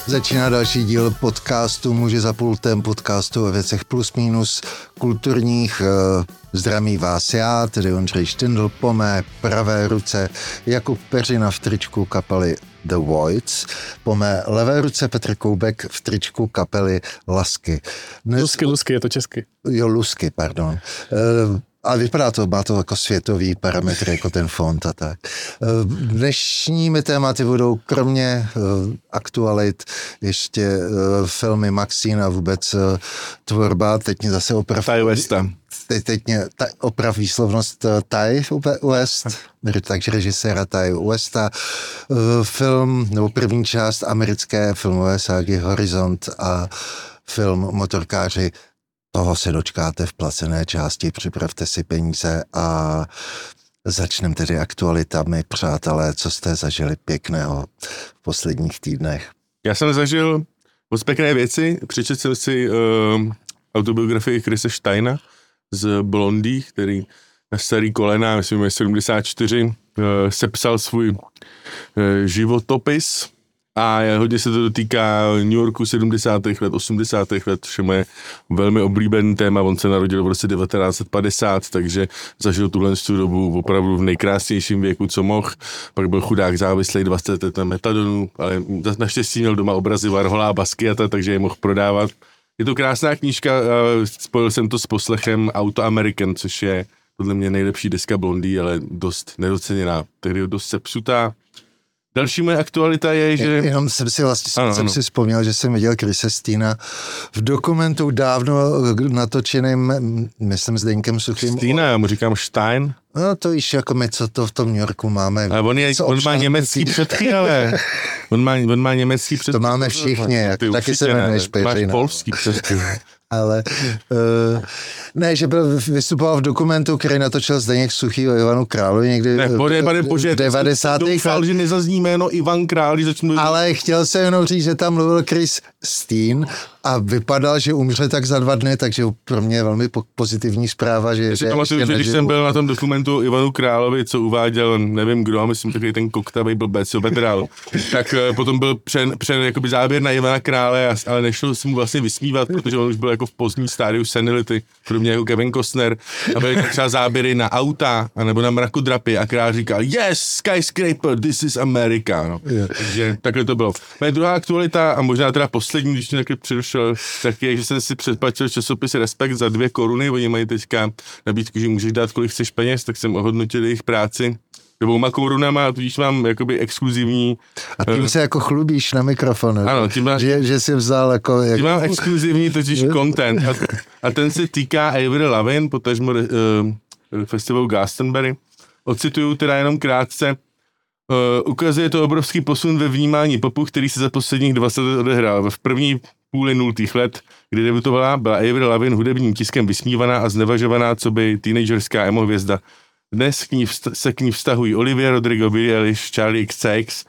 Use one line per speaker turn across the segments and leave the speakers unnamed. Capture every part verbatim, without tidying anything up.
Začíná další díl podcastu Muži za pultem, podcastu o věcech plus minus kulturních. Zdraví vás já, tedy Ondřej Štindl, po mé pravé ruce Jakub Peřina v tričku kapely The Voids, po mé levé ruce Petr Koubek v tričku kapely Lasky.
Dnes... Lusky, Lusky, je to česky.
Jo, Lusky, pardon. Uh, A vypadá to, má to jako světový parametr, jako ten fond a tak. Dnešními tématy budou kromě aktualit ještě filmy Maxín a vůbec tvorba, teď mě zase oprav...
Ty Westa.
Teď, teď mě ta, oprav výslovnost Ty West, takže režiséra Ty Westa. Film, nebo první část americké filmové ságy Horizont a film Motorkáři. Toho se dočkáte v placené části, připravte si peníze a začneme tedy aktualitami, přátelé, co jste zažili pěkného v posledních týdnech.
Já jsem zažil moc pěkné věci, přečetl jsem si uh, autobiografii Chrise Steina z Blondie, který na starý kolena, myslím, že sedmdesát čtyři, uh, sepsal svůj uh, životopis. A hodně se to dotýká New Yorku sedmdesátých let, osmdesátých let, všem je velmi oblíbený téma. On se narodil v roce devatenáct set padesát, takže zažil tuhle dobu opravdu v nejkrásnějším věku, co mohl. Pak byl chudák závislý dvacet let na metadonu, ale naštěstí měl doma obrazy Warhola a Basquiata, takže je mohl prodávat. Je to krásná knížka, spojil jsem to s poslechem Auto American, což je podle mě nejlepší deska Blondie, ale dost nedoceněná, tehdy dost sepsutá. Další moje aktualita je, že...
Jenom jsem si vlastně ano, jsem ano. si vzpomněl, že jsem viděl Chrise Steina v dokumentu dávno natočeným, myslím, s Deňkem Suchým.
Steina, já mu říkám Stein.
No to víš, jako my, co to v tom New Yorku máme.
A on, je, on má německý předky, ale... On má, on má německý předky.
To máme všichni, jak, taky se jmenuješ Peřina.
Máš polský předky.
Ale uh, ne, že byl vystupoval v dokumentu, který natočil Zdeněk Suchý o Ivanu Královi někdy
ne, pode, pade,
v devadesátých
Doufal, že nezazní jméno Ivan Král, když začnu...
Ale chtěl se jenom říct, že tam mluvil Chris Stein a vypadal, že umře tak za dva dny, takže pro mě je velmi pozitivní zpráva, že...
Já si pamatuju, že když jsem byl na tom dokumentu Ivanu Královi, co uváděl, nevím kdo, myslím takový ten koktavej blbec, co Petral, tak potom byl přen, přen jakoby záběr na Ivana Krále, ale nešlo se mu vlastně vysmívat, protože on už byl jako v pozdní stádiu senility, podobně jako Kevin Costner, a byly třeba záběry na auta, anebo na mrakodrapy a Král říkal, yes, skyscraper, this is America, no. Yeah. Takže takhle to bylo. Moje druhá aktualita, a možná teda poslední, když mě taky přerušil, tak je, že jsem si předplatil časopis Respekt za dvě koruny, oni mají teďka nabídku, že můžeš dát, kolik chceš peněz, tak jsem ohodnotil jejich práci dvouma korunama, tudíž mám jakoby exkluzivní...
A tím se jako chlubíš na mikrofon,
ano, tím má,
že, že jsi vzal jako...
Tím mám exkluzivní totiž content a, a ten se týká Avril Lavigne, potažmo uh, festivalu Glastonbury. Ocituju teda jenom krátce. Uh, ukazuje to obrovský posun ve vnímání popu, který se za posledních dvacet let odehrál. V první půli nultých let, kdy debutovala, byla Avril Lavigne hudebním tiskem vysmívaná a znevažovaná coby teenagerská emo hvězda. Dnes k ní vsta- se k ní vztahují Olivia Rodrigo, Billie Eilish, Charlie X C X,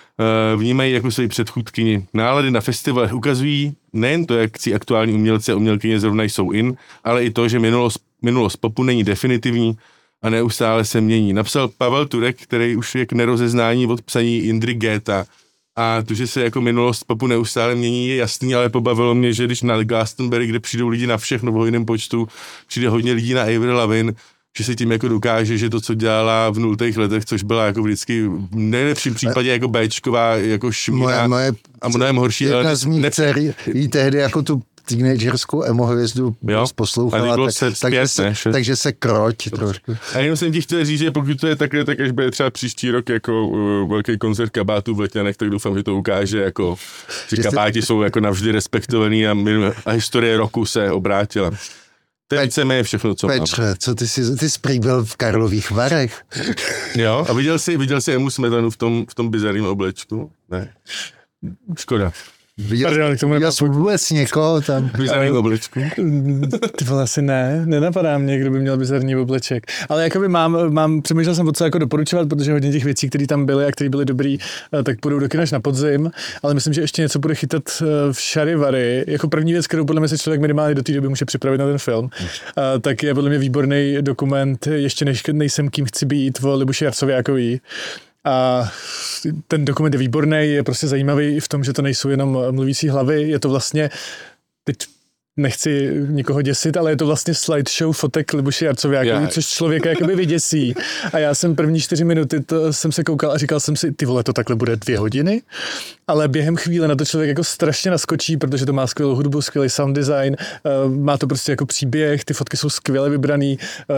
uh, vnímají jako svoji předchůdkyni. Nálady na festivalech ukazují nejen to, jak si aktuální umělci a umělkyně zrovna jsou in, ale i to, že minulost, minulost popu není definitivní a neustále se mění. Napsal Pavel Turek, který už je k nerozeznání od psaní Indry Géta. A to, že se jako minulost popu neustále mění, je jasný, ale pobavilo mě, že když na Glastonbury, kde přijdou lidi na všechno v hojném počtu, přijde hodně lidí na Avril Lavigne, že se tím jako dokáže, že to, co dělala v nultých letech, což byla jako vždycky v nejlepším případě jako béčková, jako šmíra
moje,
a mnohem horší.
Jedna z mých dcer jí tehdy jako tu teenagerskou emo hvězdu poslouchala, tak,
se
takže,
zpět,
se, takže se kroť trošku.
A jenom jsem ti chtěl říct, že pokud to je takhle, tak až bude třeba příští rok jako uh, velký koncert kabátů v Letňanech, tak doufám, že to ukáže, jako, že, že kabáti jste... jsou jako navždy respektovaný a, a historie roku se obrátila. To je víceméně všechno, co
Petře, mám. Co ty jsi, ty jsi prý byl v Karlových Varech.
Jo, a viděl jsi, viděl jsi Emu Smetanu v tom, v tom bizarním oblečku? Ne. Škoda.
Viděl, viděl jsi vůbec někoho tam?
V bizarním oblečku?
Ty vole, asi ne, nenapadá mě, kdo by měl bizarní obleček. Ale jakoby mám, mám, přemýšlel jsem o co jako doporučovat, protože hodně těch věcí, které tam byly a které byly dobrý, tak půjdou do kina až na podzim, ale myslím, že ještě něco bude chytat v Šarivary. Jako první věc, kterou podle mě se člověk minimálně do té doby může připravit na ten film, tak je podle mě výborný dokument Ještě než nejsem kým chci být o Libuši Jarcovějákový, A ten dokument je výborný, je prostě zajímavý v tom, že to nejsou jenom mluvící hlavy, je to vlastně, teď nechci nikoho děsit, ale je to vlastně slideshow fotek Libuše Jarcovějákový, což člověka jakoby vyděsí. A já jsem první čtyři minuty to jsem se koukal a říkal jsem si, ty vole, to takhle bude dvě hodiny, ale během chvíle na to člověk jako strašně naskočí, protože to má skvělou hudbu, skvělý sound design, má to prostě jako příběh, ty fotky jsou skvěle vybraný,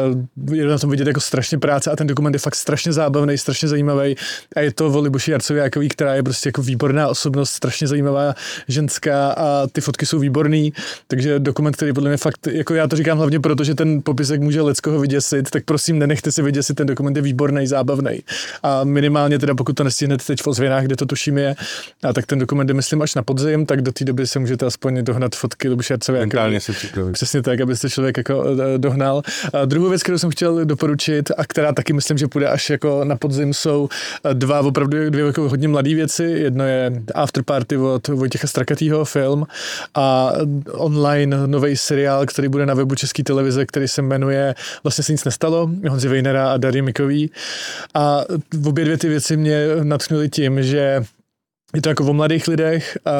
je na tom vidět jako strašně práce a ten dokument je fakt strašně zábavný, strašně zajímavý a je to o Libuši Jarcovějákový, která je prostě jako výborná osobnost, strašně zajímavá ženská a ty fotky jsou výborný, takže dokument, který podle mě fakt, jako já to říkám hlavně proto, že ten popisek může leckoho vyděsit, tak prosím nenechte si vyděsit, ten dokument je výborný, zábavný. A minimálně teda pokud to nestihnete teď v ozvěnách, kde to tuším je, a tak ten dokument je myslím až na podzim, tak do té doby se můžete aspoň dohnat fotky Libuše Jarcovějákové.
Mentálně se připravit.
Přesně tak, abyste člověk jako dohnal. A druhou věc, kterou jsem chtěl doporučit a která taky myslím, že půjde až jako na podzim, jsou dva opravdu dvě jako hodně mladé věci. Jedno je After Party od Vojtěcha Strakatýho, film, a online nový seriál, který bude na webu České televize, který se jmenuje Vlastně se nic nestalo, Honzi Vejnera a Dary Mikový. A obě dvě ty věci mě natchnuly tím, že je to jako o mladých lidech, a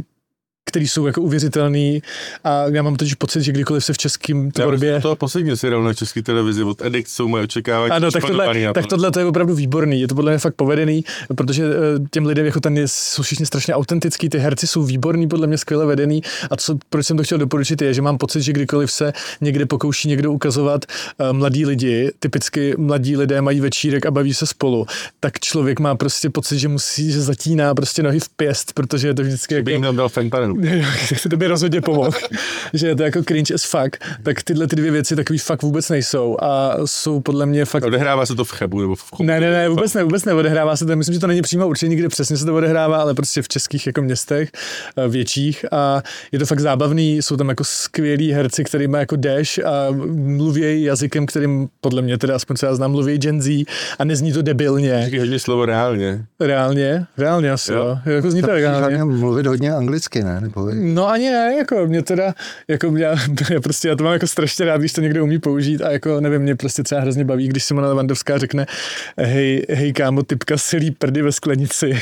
který jsou jako uvěřitelný a já mám totiž pocit, že kdykoliv se v českém tvorbě...
To poslední seriál na České televizi od Edict jsou moje očekávání.
Ano, tak tohle, tak tohle to je opravdu výborný, je to podle mě fakt povedený, protože těm lidem jako ten je, jsou všichni strašně autentický, ty herci jsou výborný, podle mě skvěle vedený a co, proč jsem to chtěl doporučit je, že mám pocit, že kdykoliv se někde pokouší někdo ukazovat uh, mladí lidi, typicky mladí lidé mají večírek a baví se spolu, tak člověk má prostě pocit, že musí, že zatíná prostě nohy v pěst, protože je to vždycky jako...
Bych jim dal fentanyl.
To by rozhodně pomohl, že je to jako cringe as fuck, tak tyhle ty dvě věci takový fakt vůbec nejsou a jsou podle mě fakt...
Odehrává se to v Chebu nebo v Chobu?
Ne, ne, ne, vůbec ne, vůbec neodehrává se to, myslím, že to není přímo určitě nikde přesně se to odehrává, ale prostě v českých jako městech větších a je to fakt zábavný, jsou tam jako skvělí herci, který má jako dash a mluví jazykem, kterým podle mě teda aspoň co já znám, mluví Gen Z a nezní to debilně.
Říkají hodně slovo reálně.
Reálně? Reálně asi, jo. jo. Jako zní to reálně.
Mluvit hodně anglicky, ne? Nebo...
No ani ne, jako mě teda, jako já, já prostě já to mám jako strašně rád, když to někdo umí použít a jako nevím, mě prostě třeba hrozně baví, když Simona Levandovská řekne hej, hej kámo, typka silí prdy ve sklenici.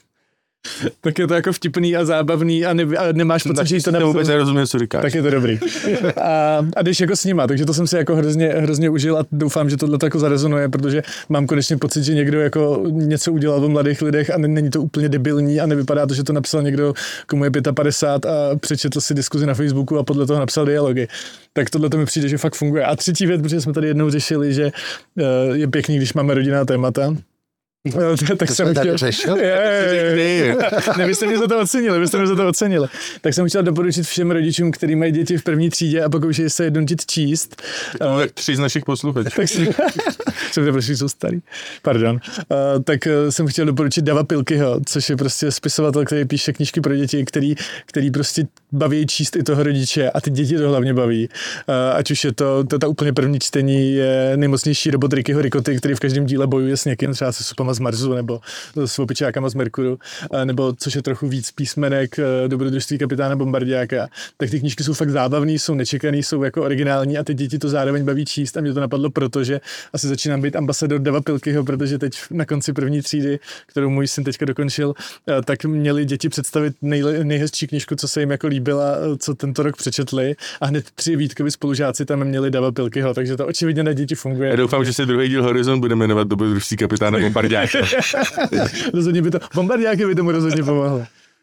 Tak je to jako vtipný a zábavný a, ne, a nemáš pocit, že jí to
vůbec nerozumím, co říkáš.
Tak je to dobrý. A, a jdeš jako s nima, takže to jsem si jako hrozně, hrozně užil a doufám, že tohle jako zarezonuje, protože mám konečně pocit, že někdo jako něco udělal o mladých lidech a není to úplně debilní a nevypadá to, že to napsal někdo, komu je padesát pět a přečetl si diskuzi na Facebooku a podle toho napsal dialogy. Tak tohle to mi přijde, že fakt funguje. A třetí věc, protože jsme tady jednou řešili, že je pěkný, když máme rodinná témata. No, tak
to
jsem chtěl...
řešil?
Je, je, je. Ne, vy jste mě za to ocenili, vy jste mě za to ocenili. Tak jsem chtěl doporučit všem rodičům, kteří mají děti v první třídě a pokoušejí se jednotit číst.
Uh, tak tři z našich posluchačů.
Tak si... jsem to prostě jsou starý. Pardon. Uh, tak uh, jsem chtěl doporučit Dava Pilkyho, což je prostě spisovatel, který píše knížky pro děti, který, který prostě baví číst i toho rodiče a ty děti to hlavně baví. Uh, ať už je to, to ta úplně první čtení je nejmocnější robot Rickyho Ricoty, který v každém díle bojuje s někým, třeba se supama z Marsu nebo s opičákama z Merkuru, uh, nebo což je trochu víc písmenek uh, Dobrodružství kapitána Bombardiáka. Tak ty knížky jsou fakt zábavný, jsou nečekaný, jsou jako originální a ty děti to zároveň baví číst a mě to napadlo, protože asi začínám být ambasador Dava Pilkyho, protože teď na konci první třídy, kterou můj syn teďka dokončil, uh, tak měli děti představit nejle, nejhezčí knížku, co se jim jako líbila, co tento rok přečetli a hned tři Vítkovi spolužáci tam měli Dava Pilkyho, takže to očividně na děti funguje.
Já doufám, že se druhý díl Horizon bude jmenovat Dobrodružství kapitána Bombardiáka.
Rozhodně by to, Bombardiáky by tomu rozhodně pomohlo.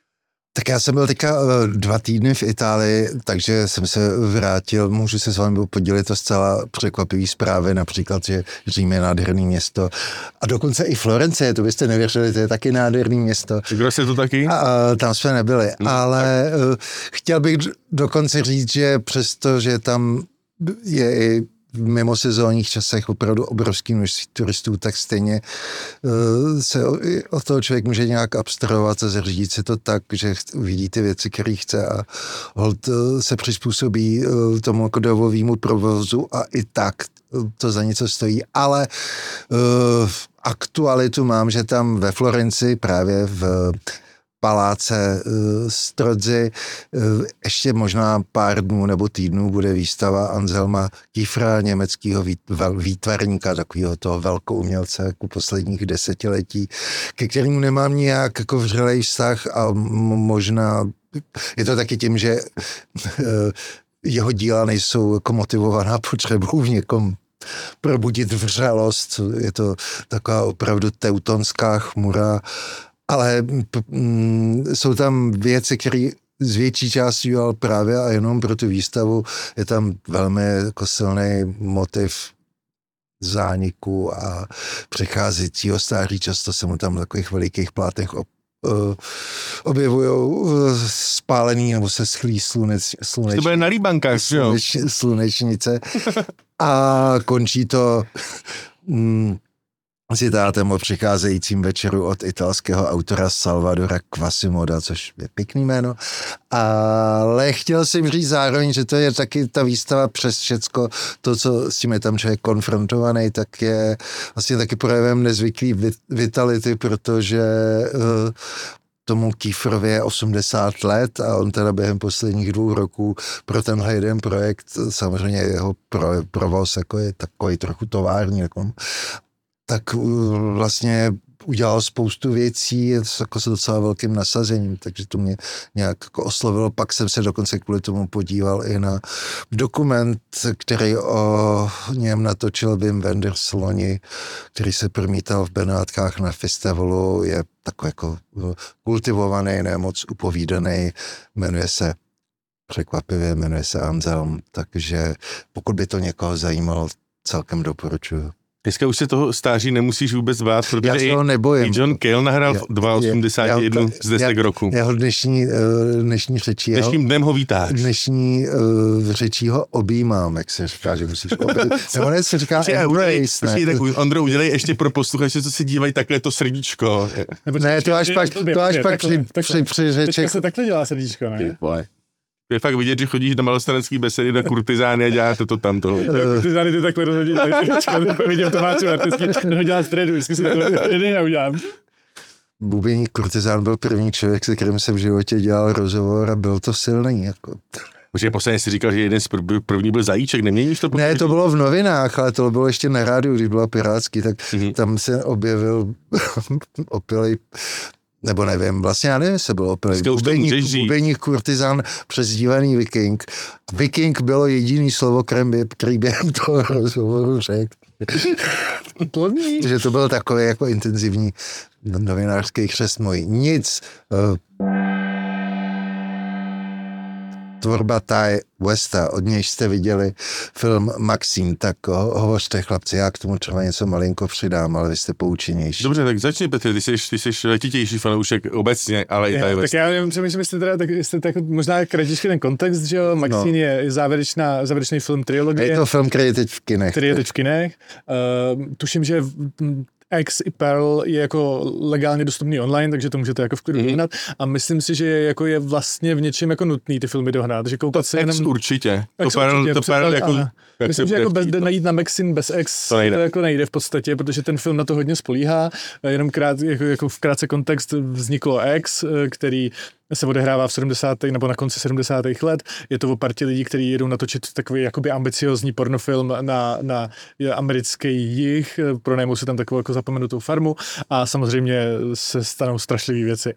Tak já jsem byl teďka dva týdny v Itálii, takže jsem se vrátil, můžu se s vámi podělit o zcela překvapivý zprávy, například, že Řím je nádherný město a dokonce i Florencie, to byste nevěřili, to je taky nádherný město.
Kdo se to taky?
A, a tam jsme nebyli, hmm, ale tak. Chtěl bych dokonce říct, že přesto, že tam je i v mimosezónních časech opravdu obrovský množství turistů, tak stejně uh, se od toho člověk může nějak abstrahovat a zařídit si to tak, že uvidí ty věci, které chce a hold uh, se přizpůsobí uh, tomu jako dovovému provozu a i tak uh, to za něco stojí, ale uh, aktualitu mám, že tam ve Florenci právě v paláce Strodzy. Ještě možná pár dnů nebo týdnů bude výstava Anselma Kiefera, německého výtvarníka, takového toho velkoumělce jako posledních desetiletí, ke kterému nemám nějak jako vřelej vztah a možná je to taky tím, že jeho díla nejsou jako motivovaná potřebou v někom probudit vřelost. Je to taková opravdu teutonská chmura, ale mm, jsou tam věci, které z větší části dělal právě a jenom pro tu výstavu. Je tam velmi jako silný motiv zániku a přecházejícího stáří. Často se mu tam v takových velikých plátech ob, uh, objevují uh, spálený nebo se schlí sluneč, sluneč,
to bude na Líbankách,
sluneč, slunečnice a končí to mm, citátem o přicházejícím večeru od italského autora Salvadora Quasimoda, což je pěkný jméno. Ale chtěl jsem říct zároveň, že to je taky ta výstava přes všecko, to, co s tím je tam člověk konfrontovaný, tak je vlastně taky projevem nezvyklý vitality, protože uh, tomu Kieferovi je osmdesát let a on teda během posledních dvou roků pro tenhle jeden projekt, samozřejmě jeho pro, provoz jako je takový trochu tovární, jako, tak vlastně udělal spoustu věcí jako s docela velkým nasazením, takže to mě nějak jako oslovilo. Pak jsem se dokonce kvůli tomu podíval i na dokument, který o něm natočil Wim Wenders loni, který se promítal v Benátkách na festivalu, je takový jako kultivovaný, ne moc upovídaný, jmenuje se překvapivě, jmenuje se Anselm, takže pokud by to někoho zajímalo, celkem doporučuju.
Dneska už se toho stáří nemusíš vůbec bát, protože
já se ho nebojím.
I John Cale nahrál v osmdesát jedna z desek roku.
Jeho dnešní, dnešní řečí.
Dnešním dnem ho vítáš.
Dnešní uh, řečí ho objímám, jak se říká, že musíš obejít. Nebo ne, se říká embrace,
ne? Tak Ondro, udělej ještě pro posluchače, co si dívají takhle to srdíčko.
Ne, to až pak, to až pak při, při řeček.
Teďka se takhle dělá srdíčko, ne?
Je fakt vidět, že chodíš na malostranecký besedy na kurtizány a děláte to tam tohle.
Kurtizány ty takhle rozhodí, viděl Tomáčů artistky, no dělá středu, vždycky si to středu udělám.
Bubeník Kurtizán byl první člověk, se kterým jsem v životě dělal rozhovor a byl to silný. Jako.
Protože posledně si říkal, že jeden z první byl Zajíček, neměníš to?
Ne, to bylo v novinách, ale to bylo ještě na rádiu, když byla pirátský, tak mm-hmm. tam se objevil opilej, nebo nevím, vlastně já nevím, se bylo opilej. Bubeník, bubeník Kurtizán, přezdívaný Viking. Viking bylo jediný slovo, který během toho rozhovoru řekl. Že to byl takový jako intenzivní novinářský křest můj. Nic. Tvorba Ty Westa, od něj jste viděli film Maxine, tak ho, hovořte chlapci, já k tomu třeba něco malinko přidám, ale vy jste poučenější.
Dobře, tak začni Petr, ty jsi, ty jsi letitější fanoušek obecně, ale i Ty West.
Tak já nevím, přemýšlím, jestli teda, tak, jestli tak možná kratičky ten kontext, že jo, Maxine no. je závěrečná, závěrečný film trilogie.
Je to film, který je teď v kinech.
Který je teď v kinech. Uh, tuším, že X i Pearl je jako legálně dostupný online, takže to můžete jako v klidu dohnat. Mm-hmm. A myslím si, že jako je vlastně v něčem jako nutný ty filmy dohnat. Že koukat se
jenom... X určitě.
X
to Pearl,
určitě,
to Pearl jako...
Jak myslím, že jako bez, najít na Maxine bez X to, to jako nejde v podstatě, protože ten film na to hodně spolíhá. Jenom krát, jako, jako v krátce kontext vzniklo X, který se odehrává v sedmdesátých nebo na konci sedmdesátých let. Je to o partě lidí, kteří jedou natočit takový jakoby ambiciozní pornofilm na, na americký jih, pronajmou se tam takovou jako zapomenutou farmu a samozřejmě se stanou strašlivé věci.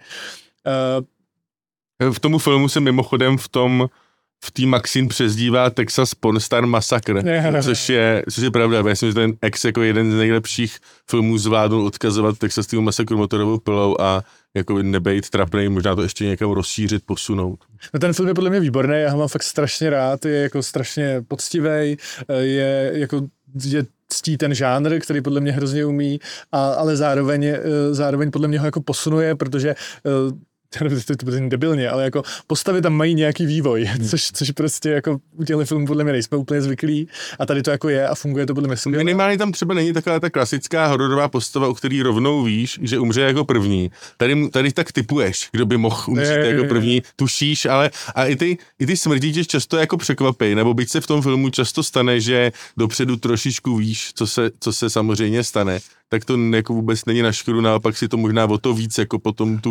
Uh, v tomu filmu se mimochodem v tom v té Maxine přezdívá Texas Pornstar Massacre, ne, ne, což je, což je pravda. Já myslím, že ten X jako jeden z nejlepších filmů zvládnul odkazovat Texaskému masakru motorovou pilou a jako nebejt trapnej, možná to ještě někam rozšířit, posunout.
No ten film je podle mě výborný, já ho mám fakt strašně rád, je jako strašně poctivej, je jako je ctí ten žánr, který podle mě hrozně umí, a, ale zároveň, zároveň podle mě ho jako posunuje, protože to, to bude debilně, ale jako postavy tam mají nějaký vývoj, což, což prostě jako u těchto filmů podle mě nejsme úplně zvyklí a tady to jako je a funguje to podle mě skvěle.
Minimálně tam třeba není taková ta klasická hororová postava, o který rovnou víš, že umře jako první. Tady, tady tak typuješ, kdo by mohl umřít je, jako první, tušíš, ale a i ty, i ty smrti tě často jako překvapí, nebo byť se v tom filmu často stane, že dopředu trošičku víš, co se, co se samozřejmě stane, tak to jako vůbec není na škodu, naopak si to možná o to víc jako potom tu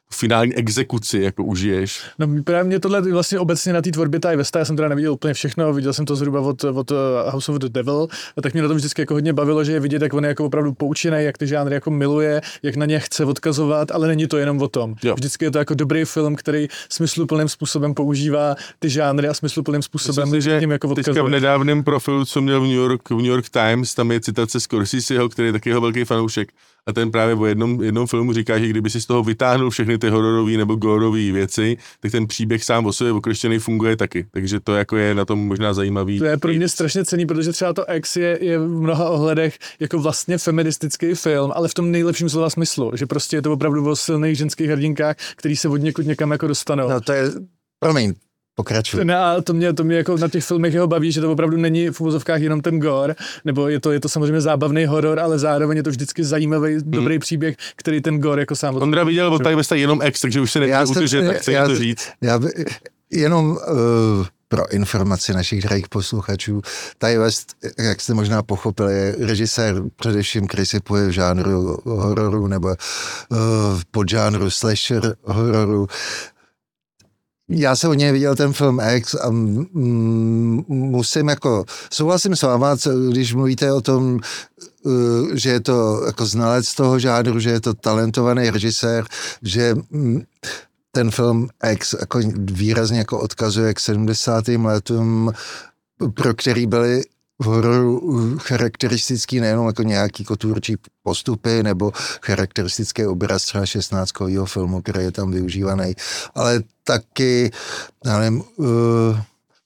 finální exekuci jako užiješ.
No právě mě tohle vlastně obecně na té tvorbě Ty Westa, já jsem teda neviděl úplně všechno, viděl jsem to zhruba od, od House of the Devil, a tak mě na tom vždycky jako hodně bavilo, že je vidět, jak on je jako opravdu poučený, jak ty žánry jako miluje, jak na ně chce odkazovat, ale není to jenom o tom. Jo. Vždycky je to jako dobrý film, který smysluplným způsobem používá ty žánry a smysluplným způsobem
Myslím si,
tím jako odkazuje.
Teďka v nedávném profilu, co měl v New York, v New York Times, tam je citace Scorseseho, který je taky jeho velký fanoušek. A ten právě o jednom, jednom filmu říká, že kdyby si z toho vytáhnul všechny ty hororové nebo gorové věci, tak ten příběh sám o sobě okrestěný funguje taky. Takže to jako je na tom možná zajímavý.
To je pro mě strašně cenný, protože třeba to X je, je v mnoha ohledech jako vlastně feministický film, ale v tom nejlepším slova smyslu, že prostě je to opravdu o silných ženských hrdinkách, který se od někud někam jako dostanou.
No to je, promiň, pokračuj.
Ne, a to mě, to mě jako na těch filmech jeho baví, že to opravdu není v uvozovkách jenom ten gore, nebo je to, je to samozřejmě zábavný horor, ale zároveň je to vždycky zajímavý, hmm. dobrý příběh, který ten gore jako sám...
Ondra viděl od Ty Westa jenom X, takže už se nemůžu utržet, tak chci to říct.
Já by, jenom uh, pro informaci našich drahých posluchačů, Ty West, jak jste možná pochopili, je režisér především, který se poje v žánru hororu nebo uh, podžánru slasher hororu. Já jsem od něj viděl ten film X a mm, musím jako, souhlasím s váma, když mluvíte o tom, že je to jako znalec toho žánru, že je to talentovaný režisér, že mm, ten film X jako výrazně jako odkazuje k sedmdesátým letům, pro který byly v hororu charakteristický nejenom jako nějaký tvůrčí postupy nebo charakteristický obraz třeba šestnáctkovýho filmu, který je tam využívaný, ale taky, já nevím, uh,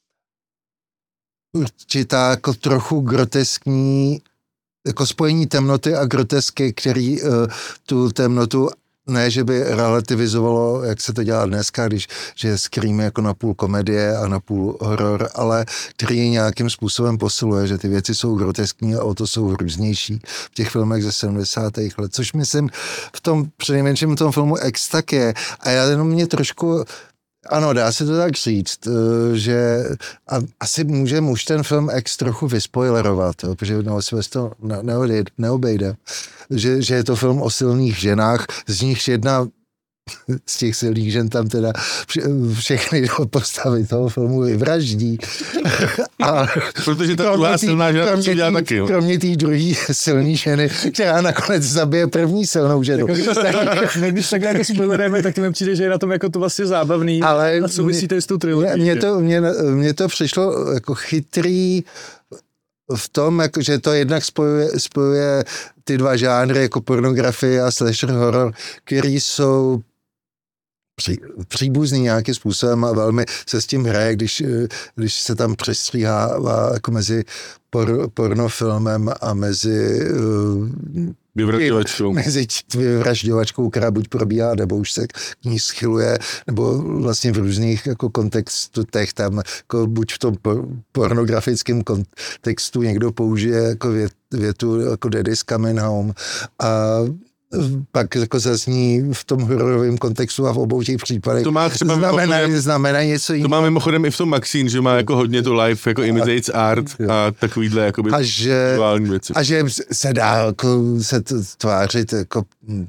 určitá jako trochu groteskní, jako spojení temnoty a grotesky, který uh, tu temnotu ne, že by relativizovalo, jak se to dělá dneska, když že Scream je jako napůl komedie a napůl horor, ale který nějakým způsobem posiluje, že ty věci jsou groteskní a o to jsou různější v těch filmech ze sedmdesátých let, což myslím v tom přinejmenším tom filmu X tak je. A já jenom mě trošku, ano, dá se to tak říct, že a asi můžeme už ten film X trochu vyspoilerovat, jo, protože no, se to neobejde, neobejde. Že, že je to film o silných ženách, z nichž jedna z těch silných žen tam teda všechny postavy toho filmu vyvraždí. A
protože ta druhá silná žena to dělá taky. Jo.
Kromě té druhé silné ženy, která nakonec zabije první silnou ženu.
Když takhle jako spoilerujeme, tak to mi přijde, že je na tom jako to vlastně zábavný. Ale a souvisí to s tou trilogií.
Mně to, mě, mě to přišlo jako chytrý v tom, jako, že to jednak spojuje, spojuje ty dva žánry, jako pornografie a slasher horror, který jsou pří, příbuzný nějakým způsobem a velmi se s tím hraje, když, když se tam přestříhává jako mezi por, pornofilmem a mezi
vyvražďovačkou.
Mezi vyvražďovačkou, která buď probíhá, nebo už se k ní schyluje, nebo vlastně v různých jako kontextech tam, jako buď v tom pornografickém kontextu někdo použije jako vět, větu jako Daddy's coming home a pak jako zazní v tom hororovém kontextu a v obou těch případech
to má třeba
znamená, znamená něco jiného.
To má mimochodem i v tom Maxine, že má jako hodně to live, jako imitates art a takovýhle jakoby
a že,
věci.
A že se dá jako se tvářit, jako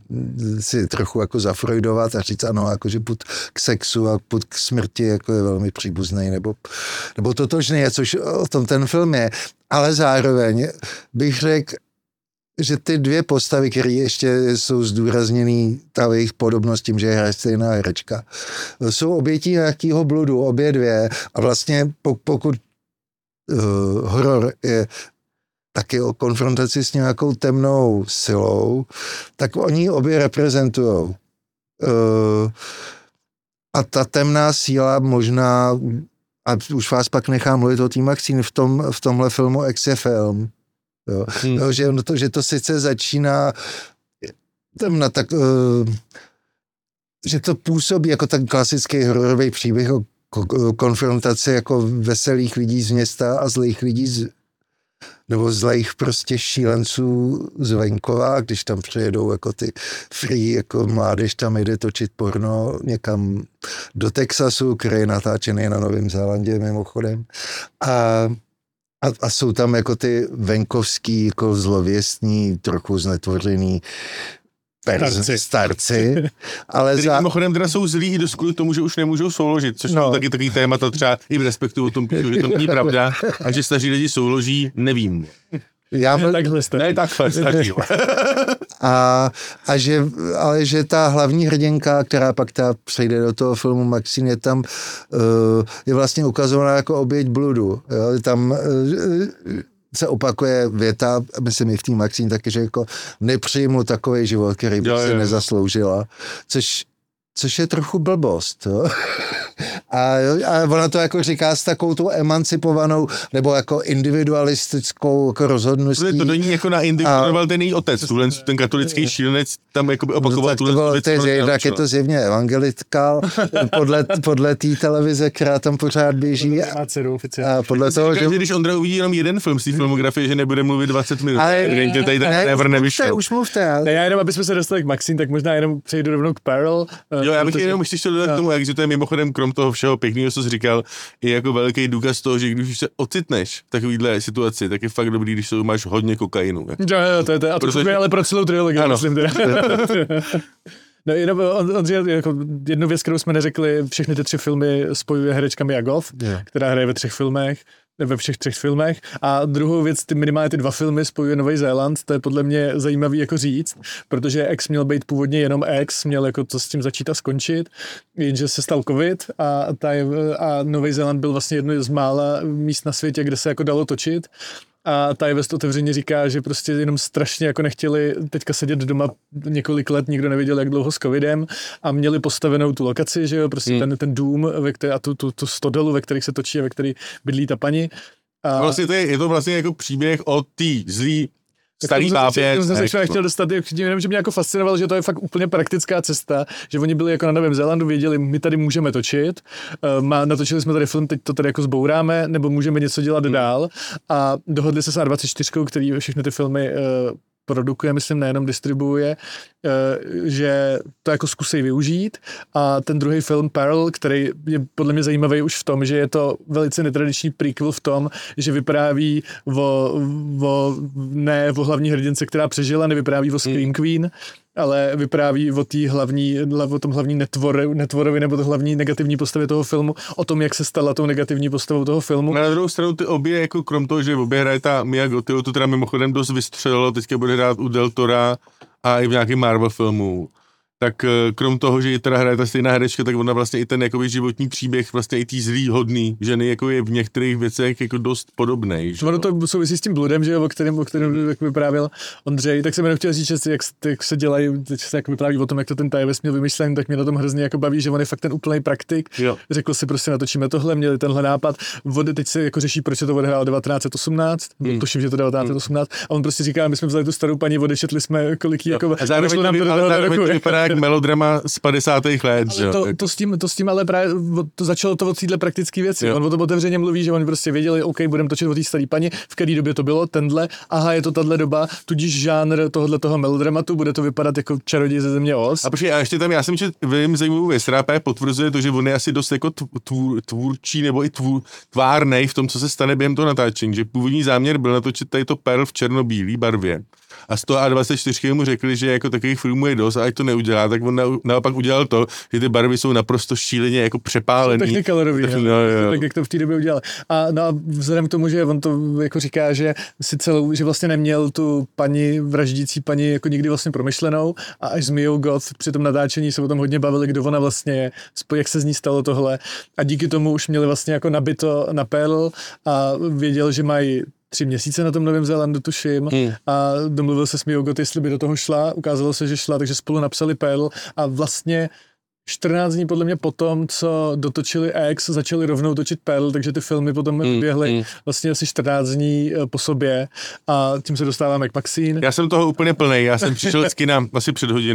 si trochu jako zafreudovat a říct ano, jako že put k sexu a put k smrti jako je velmi příbuzný nebo, nebo totožný, což o tom ten film je. Ale zároveň bych řekl, že ty dvě postavy, které ještě jsou zdůrazněný ta jejich podobnost tím, že je stejná herečka, jsou obětí nějakého bludu, obě dvě a vlastně pokud uh, horor je taky o konfrontaci s nějakou temnou silou, tak oni obě reprezentujou. Uh, a ta temná síla možná, a už vás pak nechám mluvit o tým Maxine, v, tom, v tomhle filmu X je film. Jo. Hmm. Jo, že, to, že to sice začíná temna, tak, uh, že to působí jako ten klasický hororový příběh o konfrontaci jako veselých lidí z města a zlých lidí z, nebo zlejch prostě šílenců z venkova, když tam přijedou jako ty free, jako mládež tam jde točit porno někam do Texasu, který je natáčený na Novém Zélandě mimochodem. A A, a jsou tam jako ty venkovský, jako zlověstní, trochu znetvořený starci, starci ale
Který
za...
mimochodem teda jsou zlí i dost kvůli tomu, že už nemůžou souložit, což no. jsou taky takový témata třeba i v Respektu o tom píšu, že to není pravda a že staří lidi souloží, nevím.
Já byl... takhle jste.
Ne, takhle stačí.
a, a že, ale že ta hlavní hrdinka, která pak ta přejde do toho filmu Maxine, je tam, uh, je vlastně ukazovaná jako oběť bludu. Jo? Tam uh, se opakuje věta, myslím i v té Maxine taky, že jako nepřijmu takový život, který by si nezasloužila. Což Což je trochu blbost. Jo? A, a ona to jako říká s takovou tou emancipovanou nebo jako individualistickou jako rozhodností.
To není jako naindividuoval ten její otec, tuhle, ten katolický šílenec tam jako by opakoval
no,
tuhle
věc. Tak je to zjevně evangelickál podle, podle té televize, která tam pořád běží. A, a podle toho,
že... Když Ondra uvidí jenom jeden film z té filmografie, že nebude mluvit dvacet minut. Ale tady
ne, never nevyšel. Už mluvte.
Ne, já jenom, aby jsme se dostali k Maxine, tak možná jenom přejdu rovnou k Pearl.
Jo, já bych jenom ještě dodat k tomu, jak že to je mimochodem krom toho všeho pěkného, co jsi říkal, je jako velký důkaz toho, že když se ocitneš v takovýhle situaci, tak je fakt dobrý, když to máš hodně kokainu.
Jo, jo, to je to. A to Protože... je ale pro celou trilogii, myslím teda. No jenom on, on říkal, jako jednu věc, kterou jsme neřekli, všechny ty tři filmy spojuje herečka Mia Goth, yeah. která hraje ve třech filmech, ve všech třech filmech. A druhou věc, ty minimálně ty dva filmy spojuje Nový Zéland, to je podle mě zajímavý jako říct, protože X měl být původně jenom X, měl jako to s tím začít a skončit, jenže se stal covid a, taj, a Nový Zéland byl vlastně jedno z mála míst na světě, kde se jako dalo točit. A Ty West otevřeně říká, že prostě jenom strašně jako nechtěli teďka sedět doma několik let, nikdo nevěděl, jak dlouho s covidem a měli postavenou tu lokaci, že jo, prostě hmm. ten, ten dům ve který, a tu, tu, tu stodolu, ve kterých se točí a ve který bydlí ta paní. A
vlastně to je, je to vlastně jako příběh o tý zlý starý pápě.
Já jsem se chtěl dostat, jenom, že mě jako fascinovalo, že to je fakt úplně praktická cesta, že oni byli jako na Novém Zélandu, věděli, my tady můžeme točit, má, natočili jsme tady film, teď to tady jako zbouráme, nebo můžeme něco dělat hmm. dál a dohodli se s A dvacet čtyři, který všechny ty filmy uh, produkuje, myslím, nejenom distribuuje, že to jako zkusej využít a ten druhý film Pearl, který je podle mě zajímavý už v tom, že je to velice netradiční prequel v tom, že vypráví o, o ne o hlavní hrdince, která přežila, nevypráví o Scream Queen, ale vypráví o, tý hlavní, o tom hlavní netvor, netvorovi nebo to hlavní negativní postavě toho filmu, o tom, jak se stala tou negativní postavou toho filmu.
Na druhou stranu ty obě, jako krom toho, že obě hraje ta Mia Goth, to teda mimochodem dost vystřelilo, teďka bude hrát u Del Tora a i v nějakém Marvel filmu. Tak krom toho, že teda hraje ta stejná herečka, tak ona vlastně i ten jakoby životní příběh, vlastně i tý zlý hodný ženy, jako je v některých věcech jako dost podobnej.
Ono to souvisí s tím bludem, že jo, o kterém, o kterém jak vyprávěl Ondřej, tak jsem jenom chtěl říct, že jak, jak se dělají, teď se jako vypráví o tom, jak to ten Ty West měl vymyšlen, tak mě na tom hrozně jako baví, že on je fakt ten úplný praktik. Jo. Řekl si prostě natočíme tohle, měli tenhle nápad. Vody teď se jako řeší, proč se to odehrál devatenáct set osmnáct, hmm. tuším, že to devatenáct set osmnáct, a on prostě říká, my jsme vzali tu starou paní, odečetli jsme kolik jí jako
a zároveň nám to do vypadá jak melodrama z padesátých let, že?
To, to, s tím, to s tím ale právě to začalo to od téhle praktické věci. Jo. On o tom otevřeně mluví, že oni prostě věděli, OK, budeme točit o té staré paní, v které době to bylo, tenhle, aha, je to tahle doba, tudíž žánr tohohle toho melodramatu, bude to vypadat jako Čaroděj ze země Oz.
A počkej, a ještě tam, já jsem četl, vím, zajímavou věc, která potvrzuje to, že on je asi dost jako tvůr, tvůrčí nebo i tvůr, tvárnej v tom, co se stane během toho natáčení, že původní záměr byl natočit tady to Pearl v černobílý barvě. A z toho A dvacet čtyři mu řekli, že jako takových filmů je dost a ať to neudělá, tak on na, naopak udělal to, že ty barvy jsou naprosto šíleně jako přepálený.
Technikalorový, no, no, tak jak to v té době udělal. A, no, a vzhledem k tomu, že on to jako říká, že si celou, že vlastně neměl tu paní, vraždící paní jako nikdy vlastně promyšlenou a až s Miou Goth při tom natáčení se o tom hodně bavili, kdo ona vlastně je, jak se z ní stalo tohle. A díky tomu už měli vlastně jako nabito na Pearl a věděl, že mají tři měsíce na tom Novém Zélandu, tuším, hmm. a domluvil se s Miou Goth, jestli by do toho šla, ukázalo se, že šla, takže spolu napsali Pearl a vlastně čtrnáct dní podle mě potom, co dotočili X, začali rovnou točit Pearl, takže ty filmy potom mm, běhly mm. vlastně asi čtrnáct dní po sobě a tím se dostáváme k Maxine.
Já jsem toho úplně plnej, já jsem přišel z kina asi před hodinou.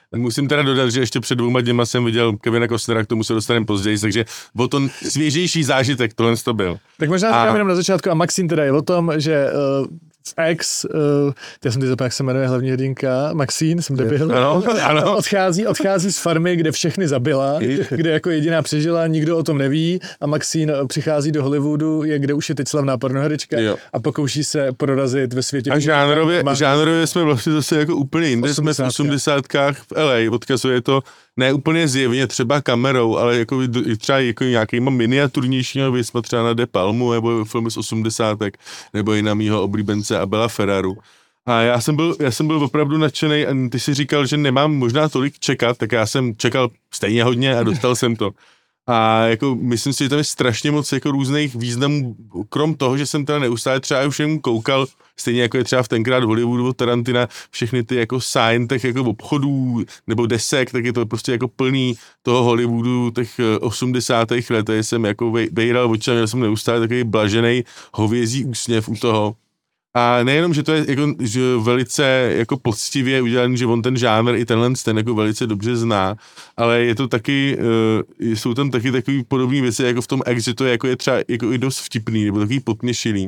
Musím teda dodat, že ještě před dvouma dněma jsem viděl Kevina Costnera, k tomu se dostaneme později, takže o to svěžejší zážitek tohle to byl.
Tak možná říkám jenom na začátku, a Maxine teda je o tom, že uh, v X, uh, já jsem teď zapomněl, jak se jmenuje hlavní hrdinka, Maxine, jsem debil,
ano, ano.
Odchází, odchází z farmy, kde všechny zabila, kde jako jediná přežila, nikdo o tom neví a Maxine přichází do Hollywoodu, je, kde už je teď slavná pornoherečka a pokouší se prorazit ve světě.
A žánrově, žánrově jsme vlastně zase jako úplně jinde, jsme v osmdesátkách v L A, odkazuje to ne úplně zjevně třeba kamerou, ale jako třeba jako nějakýma miniaturnějšíma věcma třeba na De Palmu nebo filmy z osmdesátek nebo i na mýho oblíbence Abela Ferraru. A já jsem byl, já jsem byl opravdu nadšený a ty si říkal, že nemám možná tolik čekat, tak já jsem čekal stejně hodně a dostal jsem to. A jako myslím si, že tam je strašně moc jako různých významů, krom toho, že jsem teda neustále třeba už jen koukal, stejně jako je třeba v tenkrát v Hollywoodu od Tarantina, všechny ty jako sign těch jako obchodů nebo desek, tak je to prostě jako plný toho Hollywoodu těch osmdesátých let, jsem jako bejral očem, měl jsem neustále takový blažený hovězí úsměv u toho. A nejenom, že to je jako, že velice jako poctivě udělaný, že on ten žánr i tenhle ten jako velice dobře zná, ale je to taky, uh, jsou tam taky takový podobné věci, jako v tom X, že to je, jako je třeba jako i dost vtipný, nebo takový potměšilý.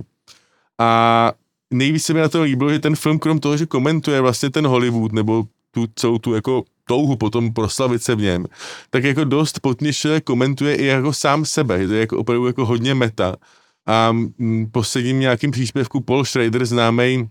A nejvíc se mi na to líbilo, že ten film, krom toho, že komentuje vlastně ten Hollywood, nebo tu celou tu jako touhu potom proslavit se v něm, tak jako dost potměšile komentuje i jako sám sebe, to je jako opravdu jako hodně meta. A posledním nějakým příspěvku Paul Schrader, známej,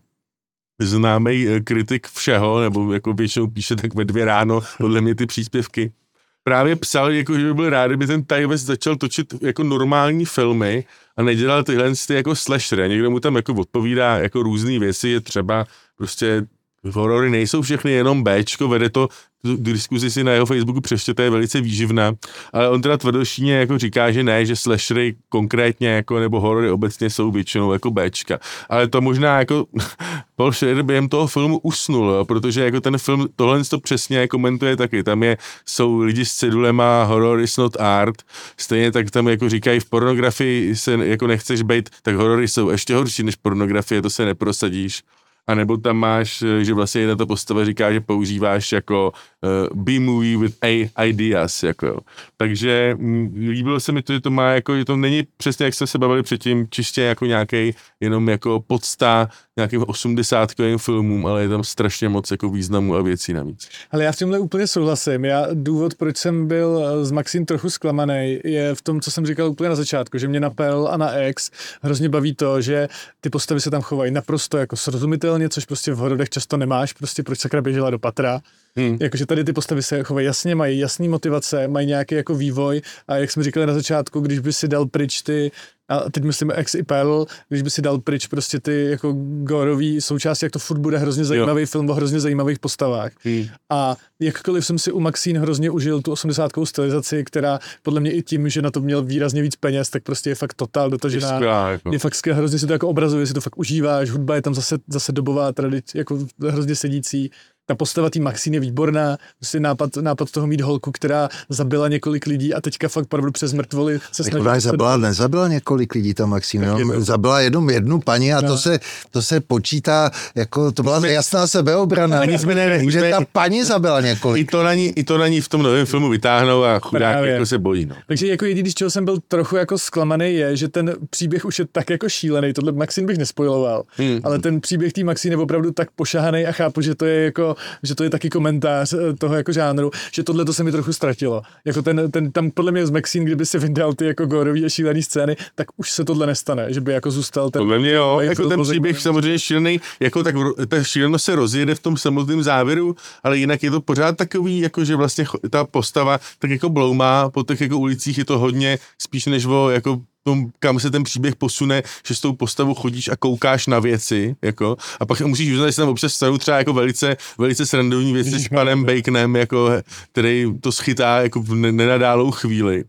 známej kritik všeho, nebo jako většinou píše tak ve dvě ráno, podle mě ty příspěvky, právě psal, jako, že by byl rád, kdyby ten Ty West začal točit jako normální filmy a nedělal tyhle ty jako slashery. A někdo mu tam jako odpovídá jako různý věci, je třeba prostě horory nejsou všechny jenom Bčko, vede to, tu diskuzi si na jeho Facebooku přečtěte, je velice výživná, ale on teda tvrdošíně jako říká, že ne, že slashery konkrétně jako, nebo horory obecně jsou většinou jako Bčka. Ale to možná jako Paul Schrader během toho filmu usnul, jo, protože jako ten film tohle to přesně komentuje taky. Tam je, jsou lidi s cedulema, horror is not art, stejně tak tam jako říkají, v pornografii se jako nechceš bejt, tak horory jsou ještě horší než pornografie, to se neprosadíš. A nebo tam máš, že vlastně jedna ta postava říká, že používáš jako uh, B-movie with A ideas, jako. Takže m, líbilo se mi to, že to má jako, že to není přesně, jak jsme se bavili předtím, čistě jako nějaký jenom jako podsta nějakým osmdesátkovým filmům, ale je tam strašně moc jako významů a věcí navíc.
Ale já v tomhle úplně souhlasím. Já důvod, proč jsem byl z Maxine trochu zklamaný, je v tom, co jsem říkal úplně na začátku, že mě na P L a na X hrozně baví to, že ty postavy se tam chovají naprosto jako srozumitelně, což prostě v hororech často nemáš, prostě proč sakra běžela do patra. Hmm. Jakože tady ty postavy se chovají jasně, mají jasný motivace, mají nějaký jako vývoj a jak jsme říkali na začátku, když by si dal pryč ty, a teď myslím X i P L, když by si dal pryč prostě ty jako gorový součástí, jak to furt bude hrozně zajímavý jo. film o hrozně zajímavých postavách. Hmm. A jakkoliv jsem si u Maxine hrozně užil tu osmdesátkovou stylizaci, která podle mě i tím, že na to měl výrazně víc peněz, tak prostě je fakt totál dotažená. Je, jako. je fakt skvělá, hrozně si to jako obrazuje, si to fakt užíváš, hudba je tam zase, zase dobová, tradic, jako hrozně sedící. Ta postava tý Maxine je výborná, prostě nápad, nápad toho mít holku, která zabila několik lidí a teďka fakt opravdu přes mrtvoly se snaží.
Ona zabila, nezabila několik lidí ta Maxine, no, zabila jenom jednu paní a no. to, se, to se počítá, jako to byla nejasná sebeobrana, že ta paní zabila několik.
I to na ní, i to na ní v tom novém filmu vytáhnou a chudák Právě. jako se bojí. No.
Takže jako jediný, z čeho jsem byl trochu jako zklamaný, je, že ten příběh už je tak jako šílený, tohle Maxine bych nespojiloval, hmm. ale ten příběh té Maxine je opravdu tak pošahaný a chápu, že to je jako že to je taky komentář toho jako žánru, že tohle to se mi trochu ztratilo. Jako ten, ten tam podle mě z Maxine, kdyby si vydal ty jako gorový a šílený scény, tak už se tohle nestane, že by jako zůstal ten...
Podle mě jo, jako ten příběh jako samozřejmě šílený, jako tak ta šílenost se rozjede v tom samotném závěru, ale jinak je to pořád takový, jako že vlastně ta postava tak jako bloumá po těch jako ulicích, je to hodně spíš než o jako tom, kam se ten příběh posune, že s tou postavou chodíš a koukáš na věci, jako, a pak musíš uznat, že se tam občas stanou třeba jako velice, velice srandovní věci s panem Baconem, jako, který to schytá jako v nenadálou chvíli.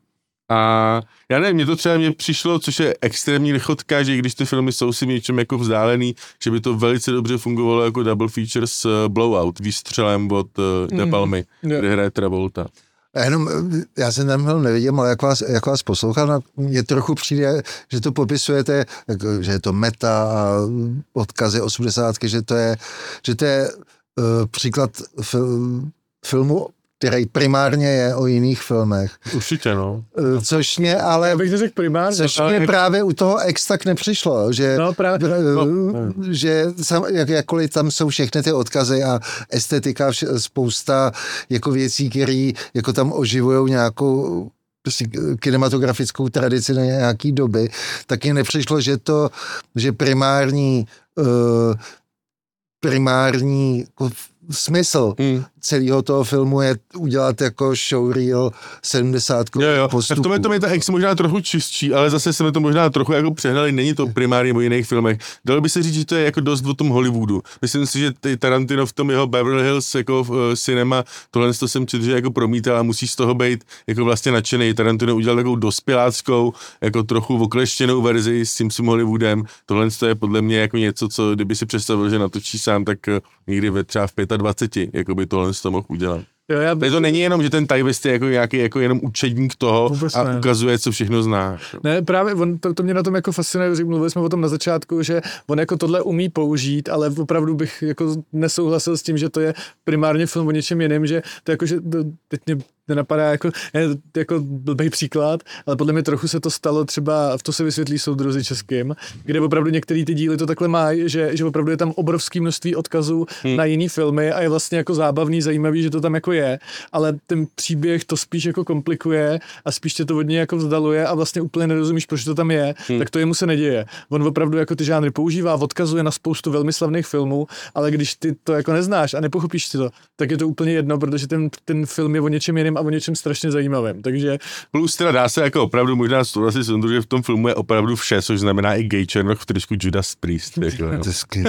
A já nevím, mně to třeba mě přišlo, což je extrémní lichotka, že když ty filmy jsou si něčem jako vzdálený, že by to velice dobře fungovalo jako double feature s Blowout, výstřelem od uh, De Palmy, mm, yeah. kde hraje Travolta.
Já jenom, já jsem ten film neviděl, ale jak vás, jak vás poslouchám, mě trochu přijde, že to popisujete, jako, že je to meta a odkazy osmdesátky, že to je, že to je uh, příklad fil, filmu, který primárně je o jiných filmech.
Určitě, no.
Což mě ale...
Já bych neřekl primárně.
Což
ale...
mě právě u toho X tak nepřišlo, že,
no, právě...
no, že sam, jak, jakkoliv tam jsou všechny ty odkazy a estetika, vše, spousta jako věcí, které jako tam oživují nějakou prostě kinematografickou tradici na nějaký doby, tak mně nepřišlo, že to, že primární uh, primární jako smysl hmm. celého toho filmu je udělat jako showreel sedmdesátku postupů.
V tom je to mi ta X možná trochu čistší, ale zase jsme to možná trochu jako přehnali, není to primárně o jiných filmech. Dalo by se říct, že to je jako dost o tom Hollywoodu. Myslím si, že Tarantino v tom jeho Beverly Hills jako uh, cinema, tohle to jsem četl, že jako promítal a musí z toho být jako vlastně nadšený. Tarantino udělal takovou dospěláckou, jako trochu okleštěnou verzi s tím svým Hollywoodem. Tohle to je podle mě jako něco, co kdyby si představil, že natočí sám, tak uh, někdy ve třeba v dvacet pět, jako by tohle z toho mohl udělat.
Jo, já by...
To není jenom, že ten Ty West je jako nějaký jako jenom učedník toho vůbec a ne. ukazuje, co všechno zná.
Ne, právě on, to, to mě na tom jako fascinuje, mluvili jsme o tom na začátku, že on jako tohle umí použít, ale opravdu bych jako nesouhlasil s tím, že to je primárně film o něčem jiném, že to jako, že teď mě nenapadá jako, ne, jako blbej příklad, ale podle mě trochu se to stalo třeba, v to se vysvětlí soudruzi českým, kde opravdu některý ty díly to takhle mají, že, že opravdu je tam obrovský množství odkazů hmm. na jiný filmy a je vlastně jako zábavný, zajímavý, že to tam jako je, ale ten příběh to spíš jako komplikuje a spíš tě to od něj jako vzdaluje a vlastně úplně nerozumíš, proč to tam je, hmm. tak to jemu se neděje. On opravdu jako ty žánry používá, odkazuje na spoustu velmi slavných filmů, ale když ty to jako neznáš a nepochopíš si to, tak je to úplně jedno, protože ten, ten film je o něčem jiném a o něčem strašně zajímavým. Takže
plus teda dá se jako opravdu možná souhlasit, že v tom filmu je opravdu vše, což znamená i Gay Černoch v trysku Judas Priest. Jako, no.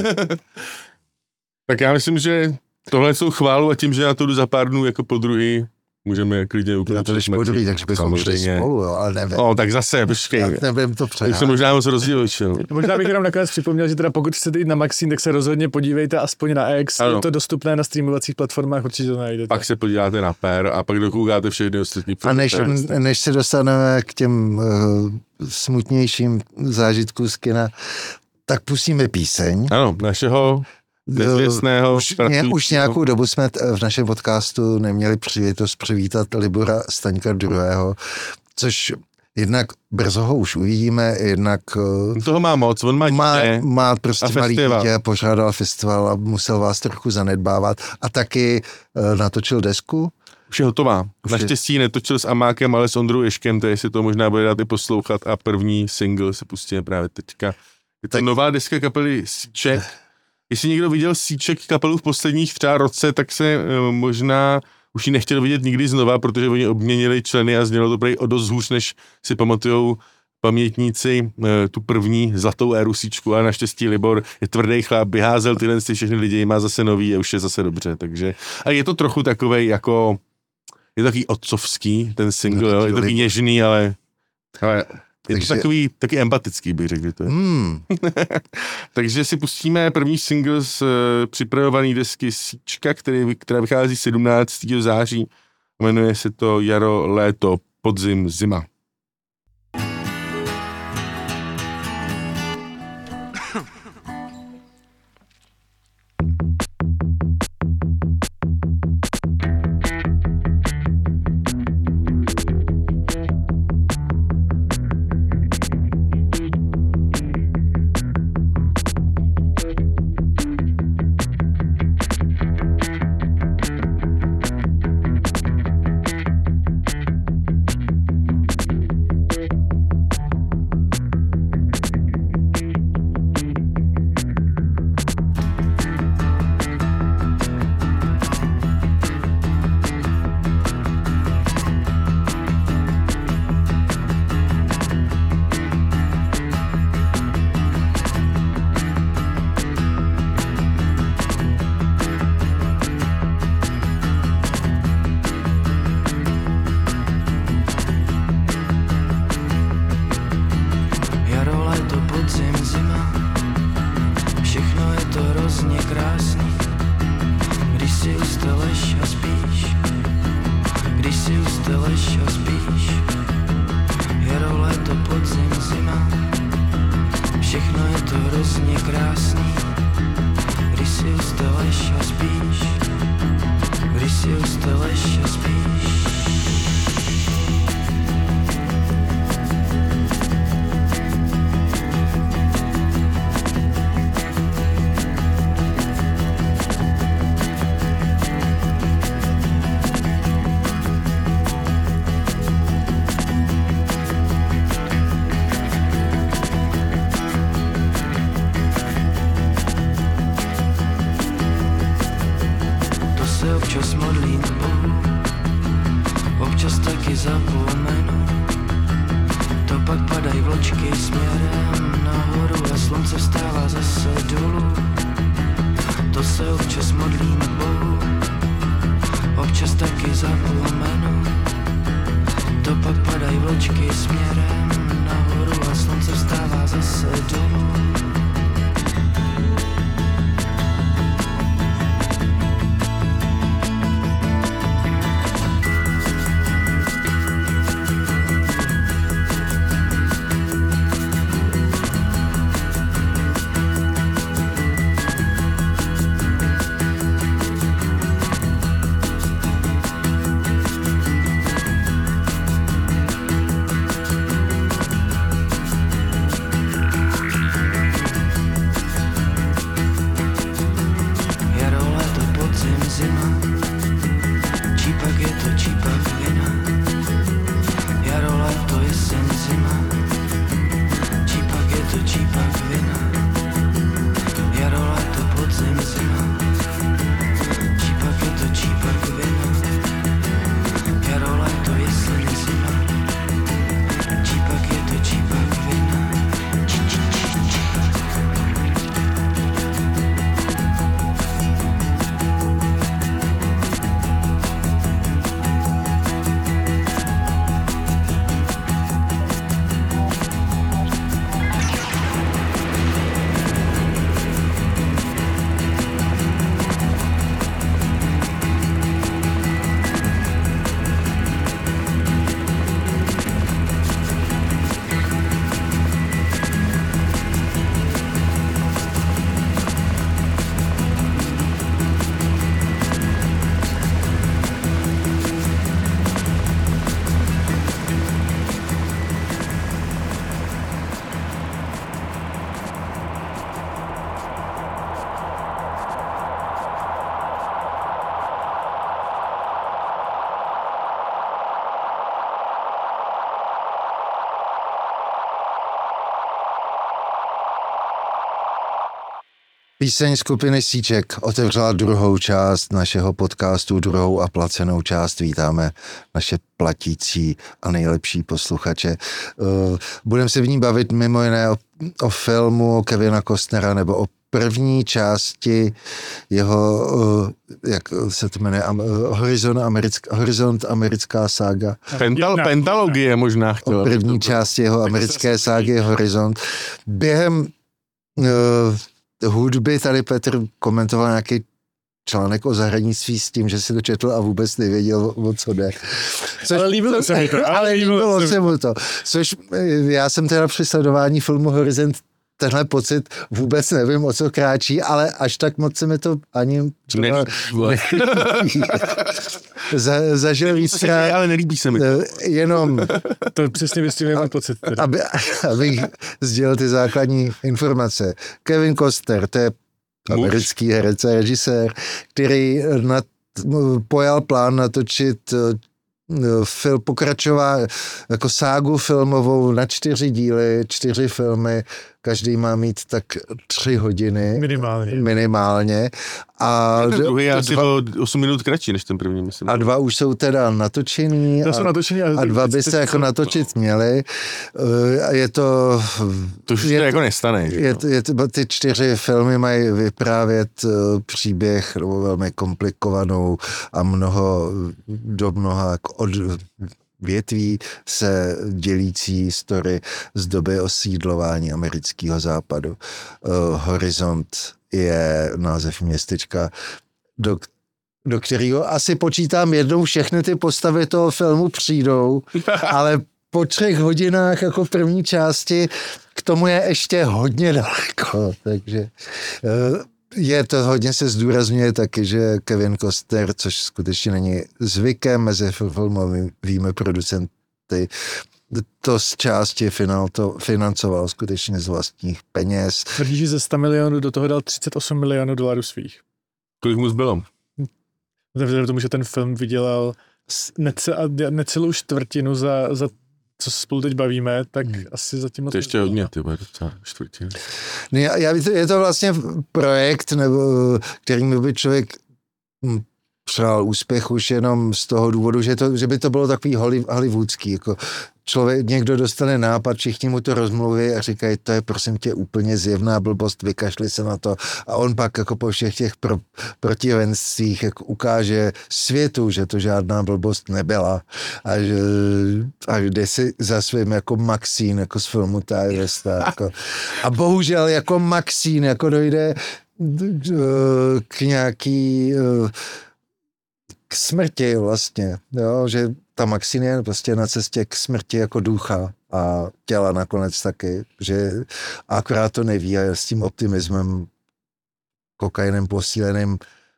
Tak já myslím, že tohle jsou chválu a tím, že na to jdu za pár dnů jako po druhý, můžeme klidně ukončit.
Já to po druhý, takže bychom šli spolu, jo, ale nevím.
O, tak zase, počkej.
Já nevím to přehádat.
Tak se možná moc rozdělil.
Možná bych jenom nakonec připomněl, že teda pokud chcete jít na Maxim, tak se rozhodně podívejte aspoň na X. Ano. Je to dostupné na streamovacích platformách, určitě to najdete.
Pak se podíváte na Per a pak dokoukáte všechny ostatní.
A než, než se dostaneme k těm uh, smutnějším zážitkům z kina, tak pustíme píseň.
Ano, našeho nezvěstného.
Už, ně, už nějakou dobu jsme v našem podcastu neměli příležitost přivítat Libora Staňka druhého, což jednak brzo ho už uvidíme, jednak
toho má moc, on má
má, má prostě malý dítě, pořádal festival a musel vás trochu zanedbávat a taky uh, natočil desku.
Už je hotová. Už Naštěstí je... netočil s Amákem, ale s Ondrou Ješkem, takže si to možná bude dát i poslouchat a první single se pustíme právě teďka. Je to tak... nová deska kapely Síček. Jestli někdo viděl Síček kapelu v posledních třeba roce, tak se uh, možná už ji nechtěl vidět nikdy znova, protože oni obměnili členy a znělo to prej o dost hůř, než si pamatujou pamětníci uh, tu první zlatou éru Síčku a naštěstí Libor je tvrdý chlap, vyházel tyhle ty všechny lidi, má zase nový a už je zase dobře, takže a je to trochu takovej jako, je to takový otcovský ten single, no, jo, je to takový něžný, ale, ale je takže... to takový, taky empatický, bych řekl, že to je. Mm. Takže si pustíme první single z uh, připravované desky Síčka, který, která vychází sedmnáctého září. Jmenuje se to Jaro, léto, podzim, zima.
Když si ustaleš a spíš, když si ustaleš se občas modlím k Bohu, občas taky zapomenu. To pak padají vločky směrem nahoru a slunce vstává zase dolů. To se občas modlím k Bohu, občas taky zapomenu. To pak padají vločky směrem nahoru a slunce vstává zase dolů.
Píseň skupiny Síček otevřela druhou část našeho podcastu, druhou a placenou část. Vítáme naše platící a nejlepší posluchače. Budeme se v ní bavit mimo jiné o, o filmu Kevina Costnera nebo o první části jeho, jak se to jmenuje, Horizont, americká, Horizont americká sága.
Pental, pentalogie možná chtěl.
O první části jeho americké ságy Horizont. Během uh, hudby tady Petr komentoval nějaký článek o zahradnictví s tím, že si to četl a vůbec nevěděl, o co jde.
Což, ale líbilo se mi to.
Ale líbilo se mu to. Což já jsem teda při sledování filmu Horizont tenhle pocit vůbec nevím, o co kráčí, ale až tak moc se mi to ani třeba Za, zažil víc
ale nelíbí se mi to.
Jenom
to přesně vystihuje můj pocit.
Aby, abych sdělil ty základní informace. Kevin Costner, to je americký herec a režisér, který nad, pojal plán natočit film, pokračová jako ságu filmovou na čtyři díly, čtyři filmy, každý má mít tak tři hodiny.
Minimálně.
Minimálně. A
ten druhý je asi o osm minut kratší než ten první, myslím.
A dva už jsou teda natočený.
A, jsou natočený a,
a dva by se jako natočit měli. Je to...
To už je, to jako nestane.
Je, je, ty čtyři filmy mají vyprávět příběh velmi komplikovanou a mnoho do mnoha od větví se dělící story z doby osídlování amerického západu. Uh, Horizont je název městečka, do, do kterého asi počítám jednou všechny ty postavy toho filmu přijdou, ale po třech hodinách jako první části k tomu je ještě hodně daleko, takže uh, je to, hodně se zdůrazňuje taky, že Kevin Costner, což skutečně není zvykem mezi filmovými producenty, to z části financoval skutečně z vlastních peněz.
Tvrdí, že ze sto milionů do toho dal třicet osm milionů dolarů svých.
Kolik mu zbylo?
Vzhledem k tomu, že ten film vydělal necelou čtvrtinu za, za co se spolu teď bavíme, tak hmm. asi zatím...
To ještě hodně, ty bude docela čtvrtinu.
No já, já, je to vlastně projekt, nebo, kterým by člověk přál úspěch už jenom z toho důvodu, že, to, že by to bylo takový hollywoodský, jako člověk, někdo dostane nápad, všichni mu to rozmluví a říkají, to je prosím tě úplně zjevná blbost, vykašli se na to a on pak jako po všech těch pro, protivenstvích jako ukáže světu, že to žádná blbost nebyla a, že, a jde si za svým jako Maxín, jako z filmu Ty Westa, jako. A bohužel jako Maxín jako dojde k nějaký k smrti vlastně, jo, že ta Maxine je prostě na cestě k smrti jako ducha a těla nakonec taky, že akorát to neví a s tím optimismem, kokainem posíleným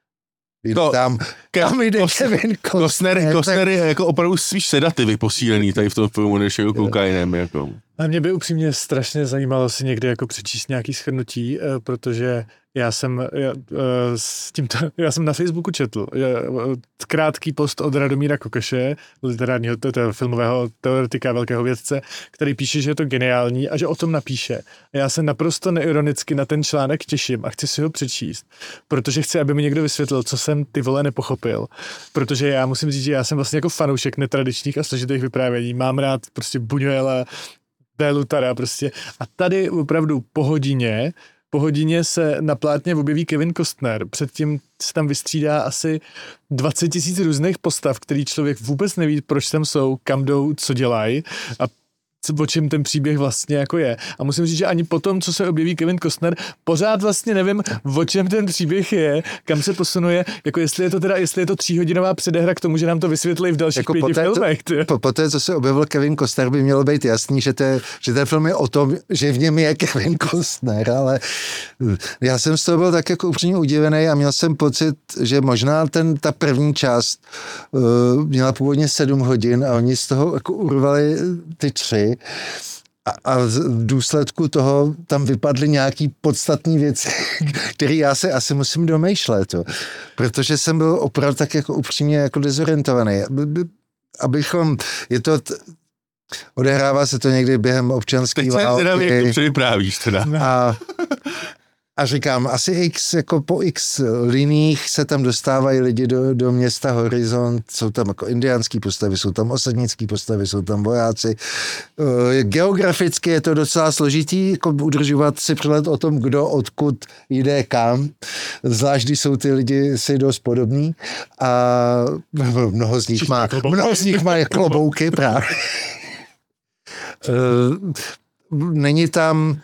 to,
tam, kam jde
Kos,
Kevin
Costner. Costner je jako opravdu spíš sedativy posílený tady v tom filmu, než jako kokainem. Jako.
A mě by upřímně strašně zajímalo si někdy jako přečíst nějaký shrnutí, protože já jsem, já, s tímto, já jsem na Facebooku četl krátký post od Radomíra Kokeše, literárního filmového teoretika, velkého vědce, který píše, že je to geniální a že o tom napíše. A já se naprosto neironicky na ten článek těším a chci si ho přečíst, protože chci, aby mi někdo vysvětlil, co jsem ty vole nepochopil. Protože já musím říct, že já jsem vlastně jako fanoušek netradičních a složitých vyprávění. Mám rád prostě Buñuela, D. Lutara prostě. A tady opravdu po hodině Po hodině se na plátně objeví Kevin Costner. Předtím se tam vystřídá asi dvacet tisíc různých postav, který člověk vůbec neví, proč tam jsou, kam jdou, co dělají a o čem ten příběh vlastně jako je. A musím říct, že ani potom, co se objeví Kevin Costner, pořád vlastně nevím, o čem ten příběh je, kam se posunuje, jako jestli je to teda, jestli je to tříhodinová předehra k tomu, že nám to vysvětlí v dalších jako pěti poté, filmech.
Po, po té, co se objevil Kevin Costner, by mělo být jasný, že, te, že ten film je o tom, že v něm je Kevin Costner, ale já jsem z toho byl tak jako upřímně udivený a měl jsem pocit, že možná ten, ta první část uh, měla původně sedm hodin a oni z toho jako urvali ty tři. A, a v důsledku toho tam vypadly nějaký podstatné věci, které já se asi musím domýšlet. Jo. Protože jsem byl opravdu tak jako upřímně jako dezorientovaný. Abychom, je to, odehrává se to někdy během občanský války.
Teď se teda jak to předvyprávíš teda.
A, a říkám, asi x, jako po x liních se tam dostávají lidi do, do města Horizont, jsou tam jako indiánský postavy, jsou tam osadnický postavy, jsou tam vojáci. E, geograficky je to docela složitý, jako udržovat si přehled o tom, kdo odkud jde kam, zvlášť když jsou ty lidi si dost podobní a mnoho z nich má, mnoho z nich má klobouky právě. E, není tam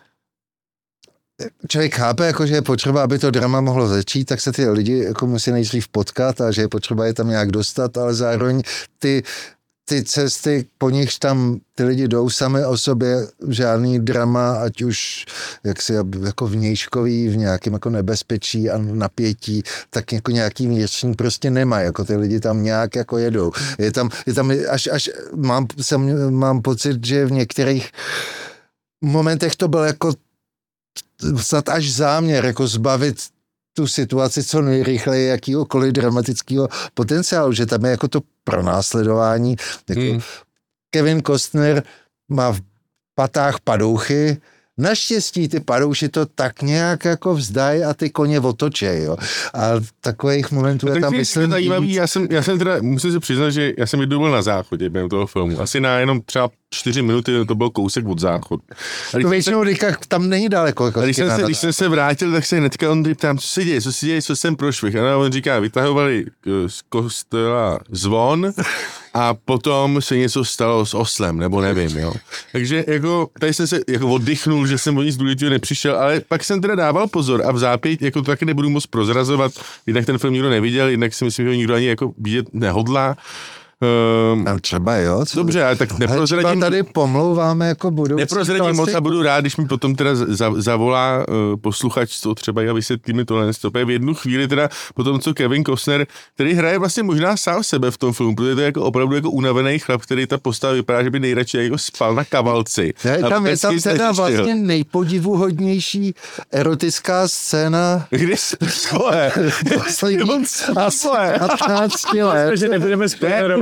člověk chápe, jako, že je potřeba, aby to drama mohlo začít, tak se ty lidi jako musí nejdřív potkat a že je potřeba je tam nějak dostat, ale zároveň ty, ty cesty, po nich tam ty lidi jdou sami o sobě, žádný drama, ať už jaksi jako vnějškový, v nějakém jako nebezpečí a napětí, tak jako nějaký vnitřní prostě nemají, jako ty lidi tam nějak jako jedou. Je tam, je tam až, až mám, jsem, mám pocit, že v některých momentech to bylo jako snad až záměr, jako zbavit tu situaci co nejrychleji jakýhokoliv dramatického potenciálu, že tam je jako to pronásledování. Jako hmm. Kevin Costner má v patách padouchy, naštěstí ty padouši to tak nějak jako vzdají a ty koně otočej, jo. A takových momentů je tam myslím...
Zajímavý, já jsem, já jsem teda, musím se přiznat, že já jsem jednou byl na záchodě během toho filmu. Asi na jenom třeba čtyři minuty, to byl kousek od záchodu.
To většinou říká, tam není daleko. Jako
když, jsem se, když jsem se vrátil, tak se hnedka on ptám, co se děje, co se děje, co jsem prošvih. A on říká, vytahovali z kostela zvon a potom se něco stalo s oslem, nebo nevím, jo. Takže jako, tady jsem se jako oddychnul, že jsem o nic důležitého nepřišel, ale pak jsem teda dával pozor a v zápěť, jako to taky nebudu moc prozrazovat, jednak ten film nikdo neviděl, jednak si myslím, že ho nikdo ani jako vidět nehodlá. Um,
a třeba jo. Co?
Dobře, ale tak neprozradím.
Tady pomlouváme jako budoucí.
Neprozradím moc a budu rád, když mi potom teda za, zavolá uh, posluchač, co třeba já vysvětlí mi tohle. V jednu chvíli teda potom, co Kevin Costner, který hraje vlastně možná sám sebe v tom filmu, protože to je jako opravdu jako unavený chlap, který ta postava vypadá, že by nejradši jako spal na kavalci.
Ne, tam je tam teda vlastně nejpodivuhodnější erotická scéna.
Kdy se
poslední patnáct let.
Že nebudeme spoilerovat.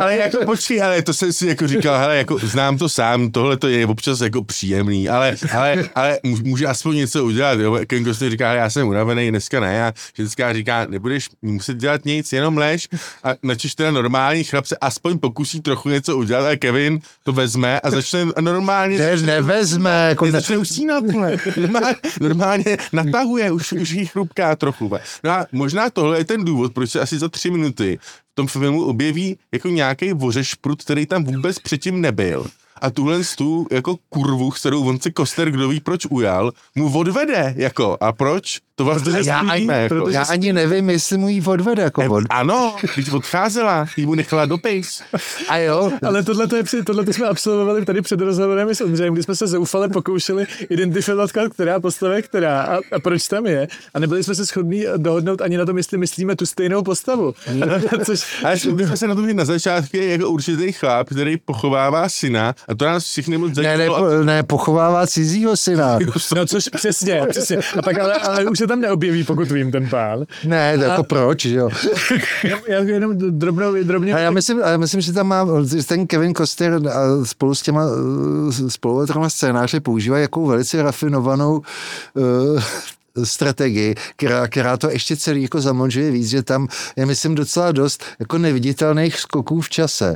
ale jako počkej, ale to jsem si jako říkal, hele, jako znám to sám, tohle to je občas jako příjemný, ale, ale, ale může aspoň něco udělat, jo, Kevin Costner říká, já jsem unavený, dneska ne, a ženská říká, nebudeš muset dělat nic, jenom lež a načež teda normální chlap se aspoň pokusí trochu něco udělat a Kevin to vezme a začne normálně...
Ne, nevezme, jako
ne, začne usínat, normálně, normálně natahuje, už, už jí chrupká trochu. No a možná tohle je ten důvod, proč se asi za tři minuty v tom filmu objeví jako nějaký vořešprut, který tam vůbec předtím nebyl. A tuhle tu jako kurvu, kterou on se Costner, kdo ví proč ujal, mu odvede, jako, a proč? To vlastně
já, ani, jako. já ani nevím, jestli mu jí odvede, jako
ne,
od...
Ano, když odcházela, když mu nechala dopis.
A jo.
Ale tohle to je, tohle to jsme absolvovali tady před rozhovorem s Ondřejem, kdy jsme se zoufale pokoušeli identifikovat, která postava je která a, a proč tam je. A nebyli jsme se shodní dohodnout ani na tom, jestli myslíme tu stejnou postavu.
Což... Ale jsme se na tom, že na začátku je jako určitý chlap, který pochovává syna a to nás všichni moc
zajímalo. Ne, ne, po, ne, pochovává cizího syna.
No což přesně, přesně. A pak ale, ale už se tam neobjeví, pokud vím, ten pán.
Ne, to jako a... proč, jo.
Já jenom drobnou, drobně...
A já myslím, já myslím, že tam má ten Kevin Costner spolu s těma spoluautorama scénáře používá jakou velice rafinovanou uh, strategii, která, která to ještě celý jako zamlžuje víc, že tam je, myslím, docela dost jako neviditelných skoků v čase.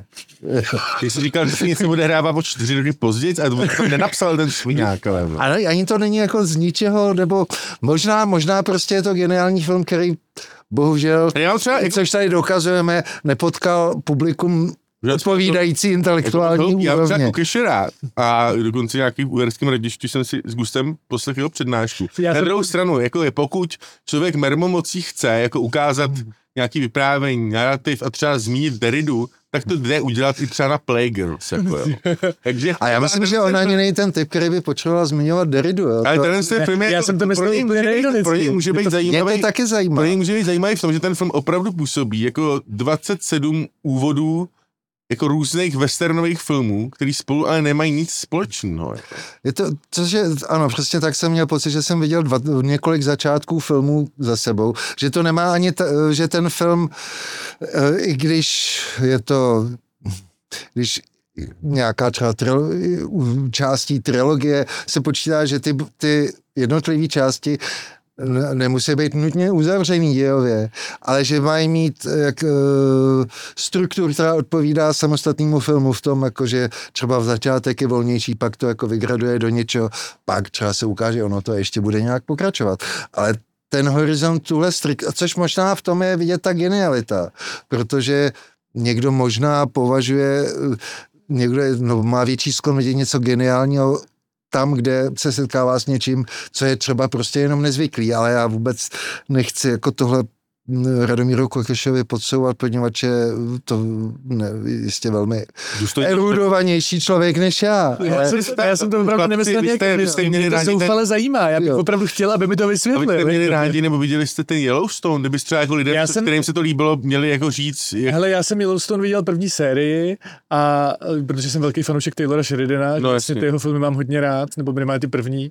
Ty jsi říkal, že si něco odehrává o čtyři roky později a to nenapsal ten sviňák, ale...
Ale ani to není jako z ničeho, nebo možná, možná prostě je to geniální film, který bohužel, třeba, jako... což tady dokazujeme, nepotkal publikum odpovídající intelektuální úrovně.
Já mám třeba Kukeše rád a dokonce nějaký v Uherském Hradišti jsem si s gustem poslechl jeho přednášku. Já Na druhou jsem... stranu, jako je pokud člověk mermomocí chce jako ukázat nějaký vyprávění, narrativ a třeba zmínit Derridu, tak to jde udělat i třeba na Playgirls. Jako, jo. Takže,
a já myslím, že on ani není ten typ, který by potřeboval zmiňovat Derridu. Jo.
Ale ten ten film je,
já
jako,
jsem to myslel úplně neironicky.
Pro něj může být zajímavý.
Mě to taky zajímá.
Pro něj může být zajímavý v tom, že ten film opravdu působí jako dvacet sedm úvodů jako různých westernových filmů, který spolu ale nemají nic společného. Je
to, což je, ano, přesně tak jsem měl pocit, že jsem viděl dva, několik začátků filmů za sebou, že to nemá ani, ta, že ten film, i když je to, když nějaká třeba trilo, částí trilogie se počítá, že ty, ty jednotlivé části nemusí být nutně uzavřený dějově, ale že mají mít jak, strukturu, která odpovídá samostatnému filmu v tom, jakože třeba v začátek je volnější, pak to jako vygraduje do něčeho, pak třeba se ukáže, ono to ještě bude nějak pokračovat. Ale ten horizont tuhle strik, což možná v tom je vidět ta genialita, protože někdo možná považuje, někdo je, no, má větší sklon vidět něco geniálního tam, kde se setkává s něčím, co je třeba prostě jenom nezvyklý, ale já vůbec nechci jako tohle Radomíru Kukešovi podsouvat, poněvadž je to ne, jistě velmi erudovanější člověk než já.
Já, ale... jsem, já jsem to opravdu nemyslel nějak, mě to zoufale zajímá, já bych jo. opravdu chtěl, aby mi to vysvětlil.
Abyste měli rádi, nebo viděli jste ten Yellowstone, kdybyste třeba jako lidé, jsem... kterým se to líbilo, měli jako říct. Jak...
Hele, já jsem Yellowstone viděl první sérii, a protože jsem velký fanoušek Taylora Sheridana, no, vlastně ty jeho filmy mám hodně rád, nebo minimálně ty první.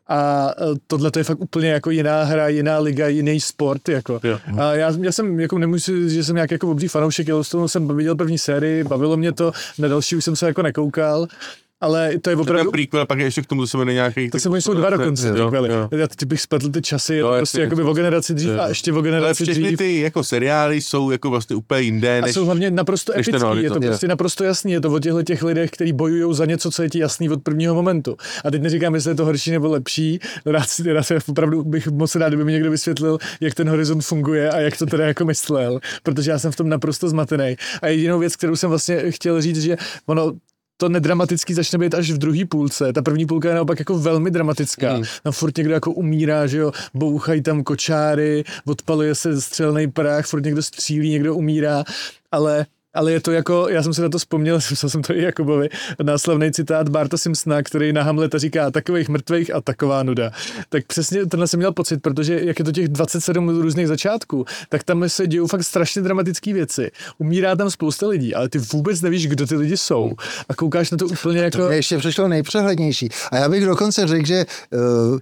A tohle to je fakt úplně jako jiná hra, jiná liga, jiný sport, jako. A já, já jsem, jako nemůžu, že jsem nějak jako obří fanoušek Yellowstoneu, jsem viděl první sérii, bavilo mě to, na další už jsem se jako nekoukal. Ale to je opravdu...
To je prequel, pak ještě k tomu se jmenuje nějaký...
To se mluví, jsou dva dokonce. Jo, jo. Já teď bych spletl ty časy, je to prostě jakoby o generaci dřív a ještě o generaci dřív. Ale všechny
ty jako seriály jsou jako vlastně úplně jinde, než...
A jsou hlavně naprosto epický, no, je to je. prostě naprosto jasný, je to o těchto těch lidech, kteří bojují za něco, co je ti jasný od prvního momentu. A teď neříkám, jestli je to horší nebo lepší, rád, rád se opravdu bych moc rád, kdyby mi někdo vysvětlil, jak ten horizont funguje a jak to teda jako myslel, protože já jsem v tom naprosto zmatený. A jedinou věc, kterou jsem vlastně chtěl říct, že ono to nedramatický začne být až v druhé půlce. Ta první půlka je naopak jako velmi dramatická. Mm. Tam furt někdo jako umírá, že jo, bouchají tam kočáry, odpaluje se střelný prach, furt někdo střílí, někdo umírá, ale ale je to jako, já jsem se na to vzpomněl, jsem, jsem to i Jakubovi, náslavný citát Barta Simpsona, který na Hamleta říká takových mrtvých a taková nuda. Tak přesně tenhle jsem měl pocit, protože jak je to těch dvacet sedm různých začátků, tak tam se dějou fakt strašně dramatické věci. Umírá tam spousta lidí, ale ty vůbec nevíš, kdo ty lidi jsou. A koukáš na to úplně jako...
To mě ještě přišlo nejpřehlednější. A já bych dokonce řekl, že uh,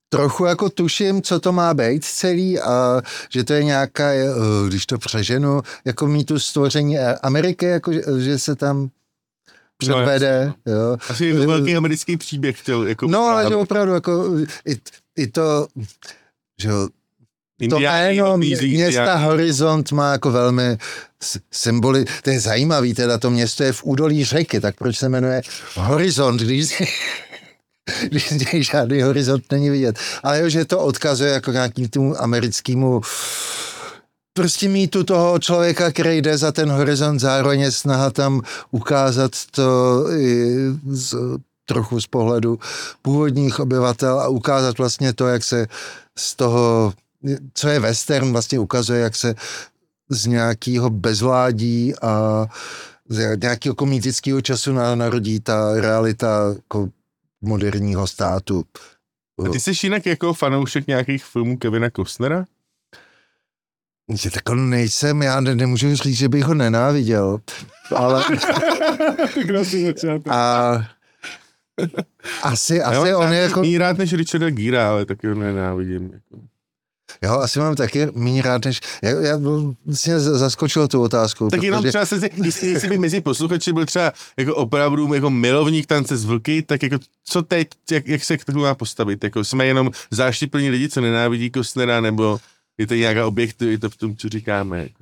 trochu jako tuším, co to má být celý a že to je nějaká, když to přeženu, jako mýtu stvoření Ameriky, jako že se tam předvede.
No,
jo.
Asi velký americký příběh chtěl. Jako
no, ale že opravdu, jako i, i to, že jo, to jméno města Horizont má jako velmi symboly, to je zajímavý, teda to město je v údolí řeky, tak proč se jmenuje Horizont, když když z něj žádný horizont není vidět. Ale jo, že to odkazuje jako nějakým tomu americkému prostě mýtu toho člověka, který jde za ten horizont, zároveň je snaha tam ukázat to i z, trochu z pohledu původních obyvatel a ukázat vlastně to, jak se z toho, co je western, vlastně ukazuje, jak se z nějakého bezvládí a z nějakého komitického času narodí ta realita jako moderního státu.
A ty jsi jinak jako fanoušek nějakých filmů Kevina Costnera?
Že tak on nejsem, já ne, nemůžu říct, že bych ho nenáviděl, ale... a asi, asi on je jako...
Méně rád než Richarda Gera, ale taky ho nenávidím. Jako.
Jo, asi mám taky méně rád než... Já, já vlastně zaskočil tu otázku.
Tak jenom protože... třeba se si, jestli, jestli by mezi posluchači byl třeba jako opravdu jako milovník Tance z vlky, tak jako co teď, jak, jak se k tomu má postavit? Jako jsme jenom záštiplní lidi, co nenávidí Costnera, nebo je to nějaká objektivita v tom, co říkáme? Jako.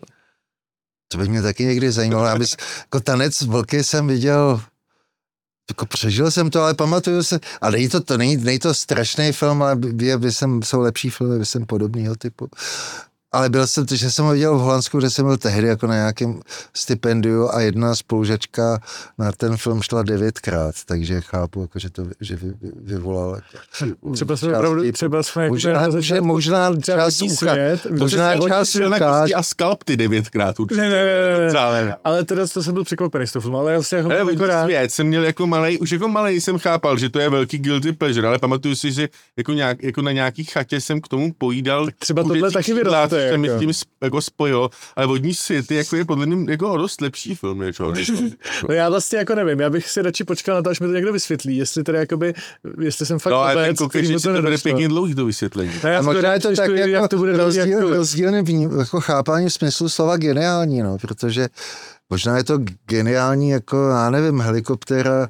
To by mě taky někdy zajímalo. Já bys, jako Tanec z vlky jsem viděl... Jako přežil jsem to, ale pamatuju se, ale není to, to, není, není to strašný film, ale by, by jsem, jsou lepší filmy, by jsem podobného typu. Ale byl jsem, že jsem ho viděl v Holandsku, kde jsem byl tehdy jako na nějakém stipendiu a jedna spolužačka na ten film šla devětkrát, takže chápu, jako, že to že vy, vy, vyvolal. Jako,
třeba jsme opravdu, třeba jsme
možná, možná, možná část
svět,
možná část
a skalp ty devětkrát určitě.
Ne, ne, ne, ne, ne. Ale teda to jsem byl překvapený z toho filmu, ale já si jako,
ne,
jako rád.
Svět jsem měl jako malej, už jako malej jsem chápal, že to je velký guilty pleasure, ale pamatuju si, že jako, nějak, jako na nějaký chatě jsem k tomu pojídal.
Třeba tohle taky vyroste.
Jsem jako. S tím jako spojil, ale Vodní svět jako je podle mě jako dost lepší film. Jako,
no já vlastně jako nevím, já bych si radši počkal na to, až mi to někdo vysvětlí, jestli teda jakoby, jestli jsem fakt
no,
obec,
ten koukej, že to bude pěkně dlouhý to vysvětlení.
No, já možná je to tak jak, jak to bude rozdíl,
jako...
rozdílný jako chápání smyslu slova geniální, no, protože možná je to geniální jako, já nevím, helikoptéra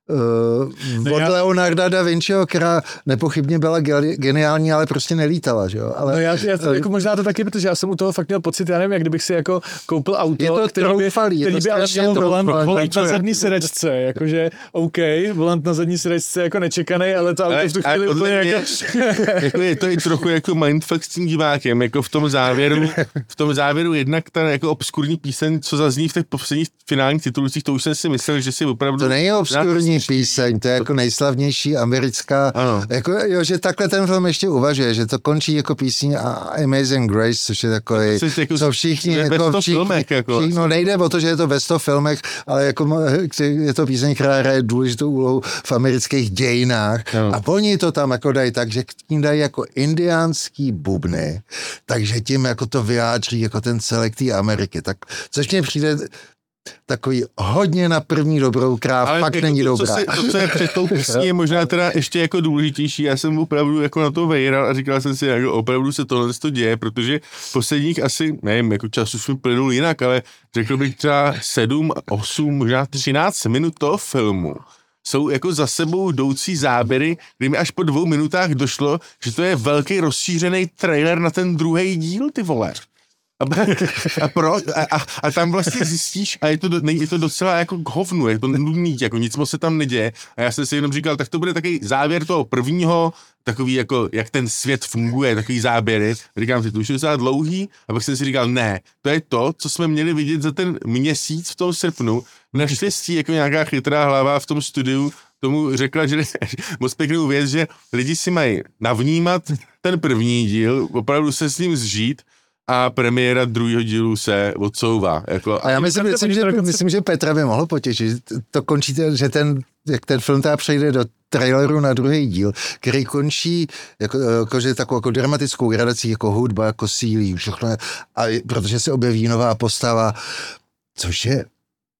Uh, od já... Leonarda da Vinciho, která nepochybně byla geniální, ale prostě nelítala, že jo. Ale,
no já, já uh, jako možná to taky, protože já jsem u toho fakt měl pocit, já nevím, jak kdybych si jako koupil auto,
je to
který by,
troufalý,
který
je to
by ale měl volant, volant na zadní
jako-
sedačce, jakože OK, volant na zadní sedačce jako nečekaný, ale to auto v tu chvíli úplně jako...
jako je to i trochu jako mindfuck s tím divákem, jako v tom závěru, v tom závěru jednak ta jako obskurní píseň, co zazní v těch posledních finálních titulcích, to už jsem si myslel, že si opravdu...
To není obskurní píseň, to je jako nejslavnější americká,
ano.
Jako, jo, že takhle ten film ještě uvažuje, že to končí jako písní Amazing Grace, což je takový,
jako,
co všichni, jako všichni,
filmech, jako.
všichni, no nejde o to, že je to ve sto filmech, ale jako je to píseň, která hraje důležitou úlohu v amerických dějinách ano. A oni to tam jako dají tak, že k tím dají jako indiánský bubny, takže tím jako to vyjádří jako ten celek té Ameriky, tak což mě přijde takový hodně na první dobrou, která ale fakt není
to,
dobrá.
Co se, to, co je před tou písní, je možná teda ještě jako důležitější. Já jsem opravdu jako na to vejral a říkal jsem si, jako opravdu se tohle to děje, protože posledních asi, nevím, jako čas už mi plynul jinak, ale řekl bych třeba sedm, osm, možná třináct minut toho filmu jsou jako za sebou jdoucí záběry, kdy mi až po dvou minutách došlo, že to je velký rozšířený trailer na ten druhý díl, ty vole. A, a, pro, a, a, a tam vlastně zjistíš, a je to, do, je to docela jako k hovnu, je to nudný, jako nic moc se tam neděje. A já jsem si jenom říkal, tak to bude takový závěr toho prvního, takový jako, jak ten svět funguje, takový záběry. Říkám si, to už je docela dlouhý, a pak jsem si říkal, ne, to je to, co jsme měli vidět za ten měsíc v tom srpnu. Naštěstí jako nějaká chytrá hlava v tom studiu tomu řekla, že moc pěknou věc, že lidi si mají navnímat ten první díl, opravdu se s ním zžít, a premiéra druhého dílu se odsouvá. Jako,
a já myslím, myslím, že, myslím, že Petra by mohlo potěšit. To končí, že ten, jak ten film teda přejde do traileru na druhý díl, který končí jako, jako, že takovou jako dramatickou gradací, jako hudba, jako sílí, všechno. A protože se objeví nová postava, což je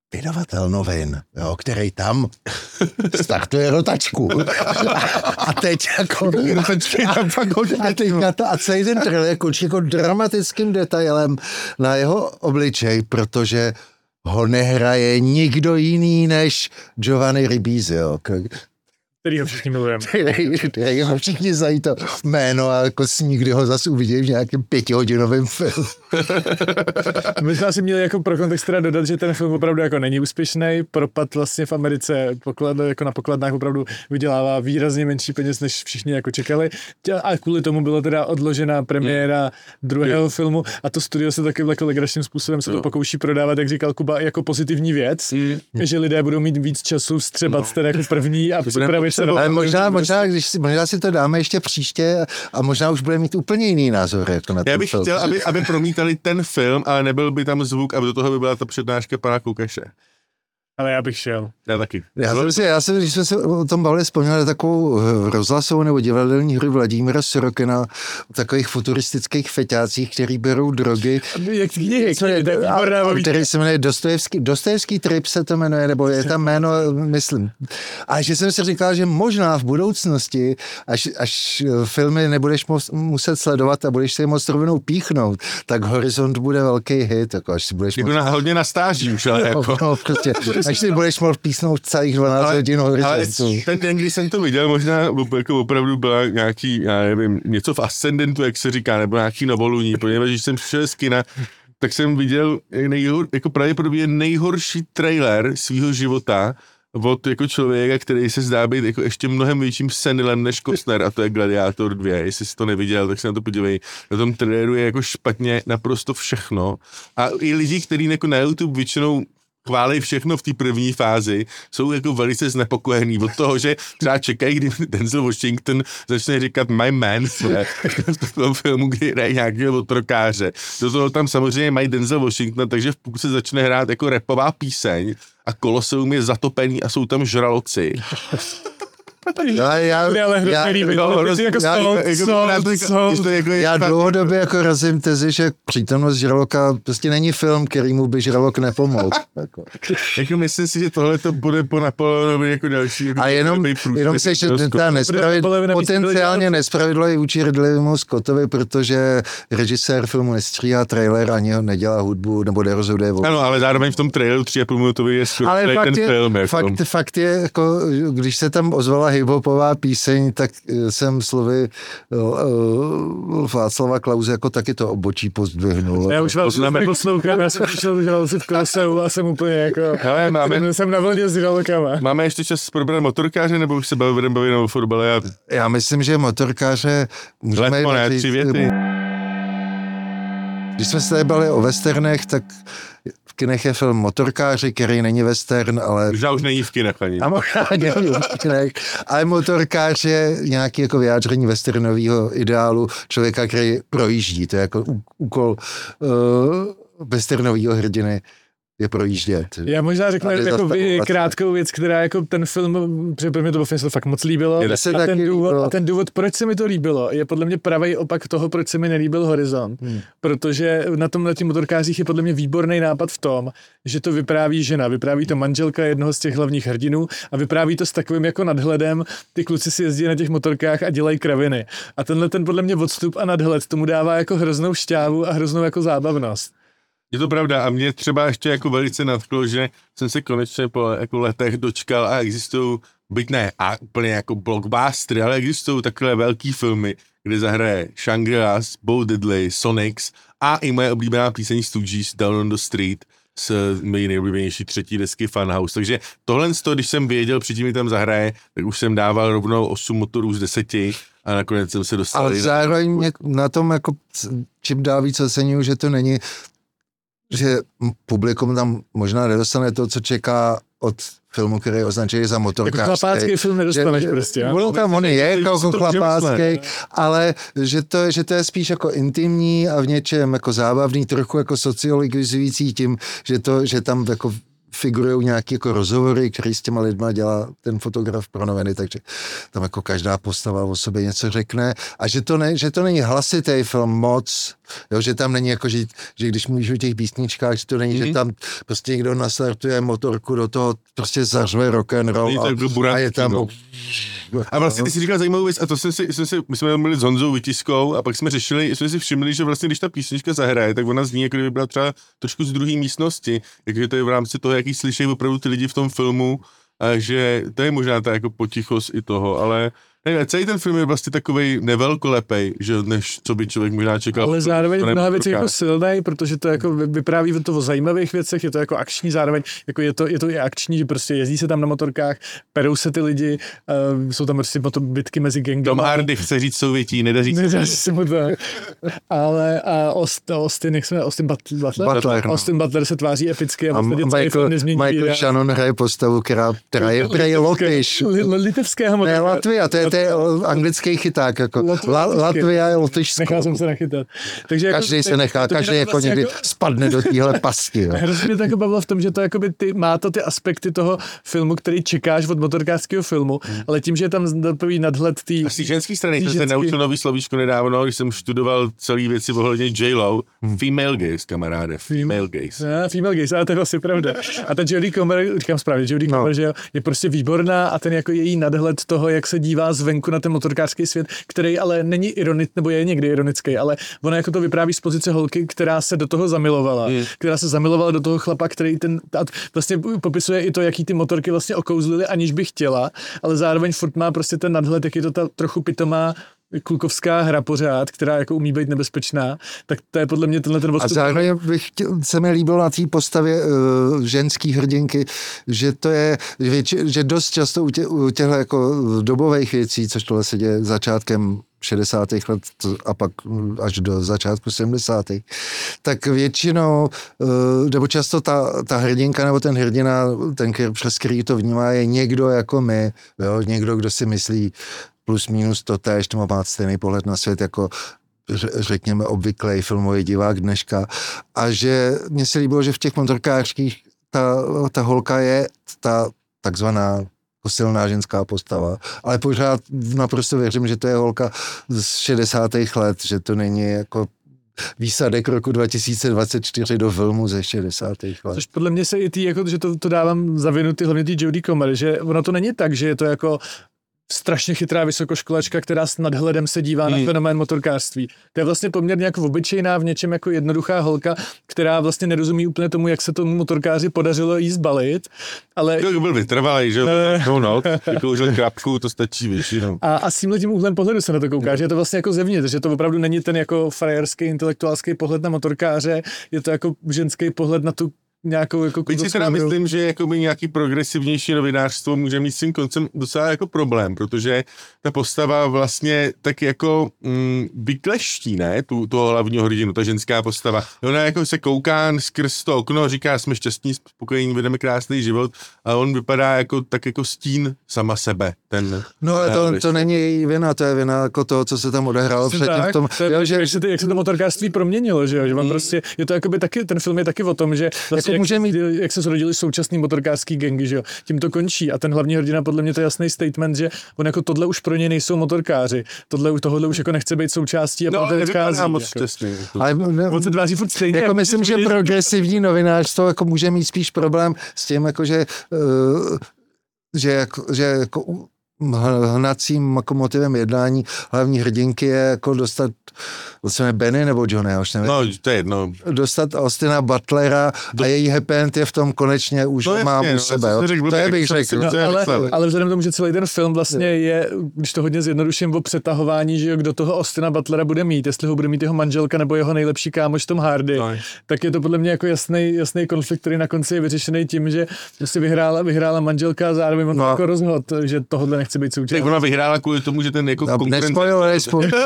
vydavatel novin, jo, který tam startuje rotačku. A teď jako... a, teďka to, a celý ten trailer je končí jako dramatickým detailem na jeho obličej, protože ho nehraje nikdo jiný než Giovanni Ribisi, jo.
Který ho všichni milujeme.
Který ho všichni znají to jméno a jako si nikdy ho zase uvidí v nějakém pětihodinovém filmu.
My jsme si měli jako pro kontext teda dodat, že ten film opravdu jako není úspěšný, propad vlastně v Americe poklad, jako na pokladnách opravdu vydělává výrazně menší peněz, než všichni jako čekali. A kvůli tomu byla teda odložena premiéra druhého mm. filmu a to studio se takovým jako legračním způsobem se to pokouší prodávat, jak říkal Kuba, jako pozitivní věc, mm. že lidé budou mít víc času střebat no. ten jako první a připravit.
Ale možná, možná, když si, možná si to dáme ještě příště a možná už bude mít úplně jiný názor. Jako na
Já bych
film.
chtěl, aby, aby promítali ten film, ale nebyl by tam zvuk a do toho by byla ta přednáška pana Kukaše.
Ale já bych šel.
Já taky.
Já jsem si, já jsem, když jsme se o tom bavili, vzpomněl takovou rozhlasovou nebo divadelní hru Vladimíra Sorokina o takových futuristických feťácích, který berou drogy.
Jak knihy,
který se jmenuje Dostojevský, Dostojevský trip se to jmenuje, nebo je tam jméno, myslím. A že jsem si říkal, že možná v budoucnosti, až, až filmy nebudeš muset sledovat a budeš si je moc rovinou píchnout, tak Horizont bude velký hit, jako až si budeš
jako moc... na, hodně na stáži už, ale jako...
No, prostě, až si budeš mohl písnout celých dvanáct hodin Horizontu.
Ten den, když jsem to viděl, možná jako opravdu byla nějaký, já nevím, něco v Ascendentu, jak se říká, nebo nějaký novoluní, protože když jsem přišel z kina, tak jsem viděl nejhor, jako pravděpodobně nejhorší trailer svýho života od jako člověka, který se zdá být jako ještě mnohem větším senilem než Costner, a to je Gladiátor dva. Jestli jsi to neviděl, tak se na to podívej. Na tom traileru je jako špatně naprosto všechno. A i lidi, kteří jako na YouTube většinou chválí všechno v té první fázi, jsou jako velice znepokojení od toho, že třeba čekají, kdy Denzel Washington začne říkat my man v tom filmu, kdy hraje nějakého otrokáře. Do toho tam samozřejmě mají Denzel Washington, takže v půlce začne hrát jako rapová píseň a Koloseum je zatopený a jsou tam žraloci.
Já, já, já, já dlouhodobě jako razím tezi, že přítomnost žraloka prostě není film, kterýmu by žralok nepomohl. Jako.
jako myslím si, že tohle to bude po Napoleonovi jako další.
A jenom, jenom se, že ta nespravid, potenciálně nespravidlo vůči Ridleyovi Scottovi, protože režisér filmu nestříhá trailer, ani ho nedělá hudbu, nebo nerozhoduje.
Ano, ale zároveň v tom traileru tři a půl minutový je
ale
ten
je,
film. Jako.
Fakt, fakt je, jako, když se tam ozvala hiphopová píseň, tak jsem slovy uh, Václava Klause jako taky to obočí pozdvihnul.
Já už vás neposlouchám, já jsem přišel do žraloci v Koloseu a jsem úplně jako, hele, máme, jsem na vlně s žralokama.
Máme ještě čas probrat motorkáře, nebo už se bavíme bavit o fotbale? Já...
já myslím, že motorkáře můžeme...
Letmo, ne, tři věty.
Když jsme se tady bavili o westernech, tak v kinech je film Motorkáři, který není western, ale...
Možná už není v kinech ani.
A možná není v kinech. Ale Motorkář je nějaký jako vyjádření westernového ideálu člověka, který projíždí. To je jako úkol uh, westernového hrdiny. Je projíždět.
Já možná řeknu jako vy, krátkou věc, která jako ten film, protože pro mě to vlastně fakt moc líbilo. A ten, důvod, a ten důvod, proč se mi to líbilo, je podle mě pravý opak toho, proč se mi nelíbil Horizont. Hmm. Protože na tom na těch motorkářích je podle mě výborný nápad v tom, že to vypráví žena, vypráví to manželka jednoho z těch hlavních hrdinů a vypráví to s takovým jako nadhledem, ty kluci si jezdí na těch motorkách a dělají kraviny. A tenhle ten podle mě odstup a nadhled tomu dává jako hroznou šťávu a hroznou jako zábavnost.
Je to pravda a mě třeba ještě jako velice nadchlo, že jsem se konečně po jako letech dočkal a existují, byť ne a úplně jako blockbustery, ale existují takové velký filmy, kde zahraje Shangri-Las, Bo Diddley, Sonics a i moje oblíbená píseň Stooges Down on the Street s mojí nejoblíbenější třetí desky Funhouse. Takže tohle z toho, když jsem věděl, předtím mi tam zahraje, tak už jsem dával rovnou osm motorů z deseti a nakonec jsem se dostal.
Ale zároveň mě na tom jako čím dál víc oceňuju, že to není, že publikum tam možná nedostane to, co čeká od filmu, který je označený za motorkářský.
Jako chlapácký film nedostaneš že, prostě.
Budou tam, on je jako chlapácký, ale že to, že to je spíš jako intimní a v něčem jako zábavný, trochu jako sociologizující tím, že to, že tam jako figurují nějaké jako rozhovory, který s těma lidma dělá ten fotograf pro noviny, takže tam jako každá postava o sobě něco řekne a že to, ne, že to není hlasitý film moc, jo, že tam není jako, že, že když mluvíš o těch písničkách, že to není, mm-hmm. že tam prostě někdo nastartuje motorku do toho, prostě zařve rock and roll a, a je tam... No.
A vlastně ty jsi říkal zajímavou věc, a to jsem si, jsem si my jsme měli s Honzou Vytiskou a pak jsme řešili, jsme si všimli, že vlastně když ta písnička zahraje, tak ona zní, jako kdyby byla třeba trošku z druhé místnosti, jakože to je v rámci toho, jaký slyšejí opravdu ty lidi v tom filmu, a že to je možná ta jako potichost i toho, ale nevím, celý ten film je vlastně takovej nevelkolepej, že než co by člověk možná čekal.
Ale zároveň v mnoha věcech jako silnej, protože to jako vypráví to o zajímavých věcech, je to jako akční zároveň, jako je to, je to i akční, že prostě jezdí se tam na motorkách, perou se ty lidi, uh, jsou tam prostě potom bitky mezi gangama.
Tom Hardy chce říct souvětí, nedaří se.
Nedaří se mu tak. Ale a Aust, Austin, jak jsme, Austin Butler?
Butler no.
Austin Butler se tváří epicky a, a
Michael, Michael Shannon hraje postavu, která, která je prej Lotyš.
Litevského
motorka. Ne, Latvia, to je, to je anglický chyták, jako La, Latvia je Lotyšsko.
Nechal jsem se nachytat. Takže
každý
jako,
se nechá, každý jako někdy jako... spadne do téhle pasti.
Hrozně mě to jako bavilo v tom, že to jakoby ty, má to ty aspekty toho filmu, který čekáš od motorkářského filmu, hmm. ale tím, že je tam takový nadhled tý...
A z té ženský strany jsem se naučil nový slovíčko nedávno, když jsem študoval celý věci ohledně J-Lo, hmm. female gaze, kamaráde, female gaze.
Ja, female gaze, ale to je vlastně pravda. A ta Jodie Comer, říkám správně, Jodie no. Comer, že jo, je prostě výborná a ten jako její nadhled toho, jak se dívá zvenku na ten motorkářský svět, který ale není ironický, nebo je někdy ironický, ale ona jako to vypráví z pozice holky, která se do toho zamilovala, mm. která se zamilovala do toho chlapa, který ten, a vlastně popisuje i to, jaký ty motorky vlastně okouzlily, aniž by chtěla, ale zároveň furt má prostě ten nadhled, jak je to ta trochu pitomá klukovská hra pořád, která jako umí být nebezpečná, tak to je podle mě tenhle ten odstup.
A zároveň bych chtěl, se mi líbilo na té postavě uh, ženský hrdinky, že to je, větši, že dost často u, tě, u těchto jako dobových věcí, což tohle se děje začátkem šedesátých let a pak až do začátku sedmdesátých tak většinou, uh, nebo často ta, ta hrdinka nebo ten hrdina, ten, přes který to vnímá, je někdo jako my, jo? Někdo, kdo si myslí plus minus to též, to má stejný pohled na svět jako řekněme obvyklý filmový divák dneška a že mně se líbilo, že v těch motorkářských ta, ta holka je ta takzvaná silná ženská postava, ale pořád naprosto věřím, že to je holka z šedesátých let, že to není jako výsadek roku dva tisíce dvacet čtyři do filmu ze šedesátých let.
Což podle mě se i tý, jako, že to, to dávám za vinu ty, hlavně ty Jodie Comer, že ono to není tak, že je to jako strašně chytrá vysokoškolačka, která s nadhledem se dívá mm. na fenomén motorkářství. To je vlastně poměrně jako obyčejná, v něčem jako jednoduchá holka, která vlastně nerozumí úplně tomu, jak se tomu motorkáři podařilo jí zbalit, ale...
To byl vytrvalý, že? No, no, vykouřil krapku, to stačí většinou.
A, a s tímhletím úhlem pohledu se na to kouká, že je to vlastně jako zevnitř, že to opravdu není ten jako frajerský, intelektuálský pohled na motorkáře, je to jako ženský pohled na tu nějakou jako...
Byť si teda myslím, že jakoby nějaký progresivnější novinářstvo může mít s tím koncem docela jako problém, protože ta postava vlastně tak jako mm, vykleští, ne, tu, toho hlavního hrdinu, ta ženská postava. Ona jako se kouká skrz to okno, říká, jsme šťastní, spokojení, vedeme krásný život a on vypadá jako tak jako stín sama sebe. Ten,
no ale to, to není její vina, to je vina jako toho, co se tam odehrálo předtím v tom.
To je, jo, že, jak, se ty, jak se to motorkářství proměnilo, že jo, že on mm. prostě, je to jakoby taky, ten film je taky o tom, že vlastně jak, může mít... jak se zrodili současný motorkářský gangy, že jo, tím to končí a ten hlavní hrdina podle mě to je jasný statement, že on jako tohle už pro ně nejsou motorkáři, tohle, tohle už jako nechce být součástí a
no,
proto odchází.
Moc jako. Šťastný.
Ale ne,
on se tváří furt stejně.
Jako myslím, že progresivní novinářstvo jako může mít spíš problém s tím, jako že, uh, že, jako, že jako hnacím jako motivem jednání hlavní hrdinky je jako dostat vlastně Benny nebo Johnny, já už nevím.
No, to je jedno.
Dostat
Austina Butlera Do... a její happy end je v tom konečně už
no,
mám
jasně,
u sebe.
No,
to, to je bych řekl.
No, ale, ale vzhledem k tomu, že celý ten film vlastně je, když to hodně zjednoduším, o přetahování, že jo, kdo toho Austina Butlera bude mít, jestli ho bude mít jeho manželka nebo jeho nejlepší kámoš Tom Hardy, no. Tak je to podle mě jako jasný, jasný konflikt, který na konci je vyřešený tím, že si vyhrála, vyhrála manželka a zároveň on no. jako rozhod, že tohle nechce být součástí.
Tak ona vyhrála kvůli tomu, že ten jako
no, konkurent... Nespoiler,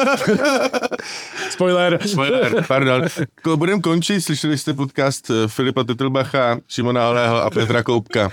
Spoiler.
Spoiler, pardon. Budeme končit, slyšeli jste podcast Filipa Tetelbacha, Šimona Holého a Petra Koupka.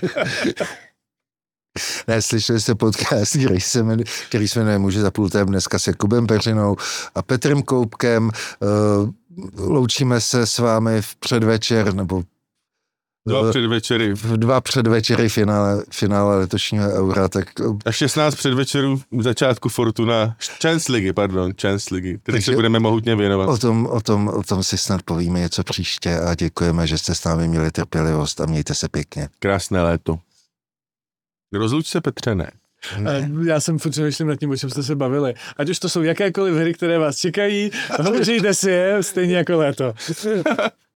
Ne, slyšeli jste podcast, který se jmenuje, který se jmenuje Muži za pultem dneska s Jakubem Peřinou a Petrem Koupkem. Loučíme se s vámi v předvečer, nebo
Dva předvečery.
V dva předvečery finále, finále letošního Eura, tak...
A šestnáct předvečerů v začátku Fortuna, Chance ligy, pardon, Chance ligy, který se budeme mohutně věnovat.
O tom, o, tom, o tom si snad povíme něco příště a děkujeme, že jste s námi měli trpělivost a mějte se pěkně.
Krásné léto. Rozluč se, Petře, ne.
Ne. Já jsem furt přemýšlím nad tím, o čem jste se bavili. Ať už to jsou jakékoliv hry, které vás čekají, hovoříte si je stejně jako léto.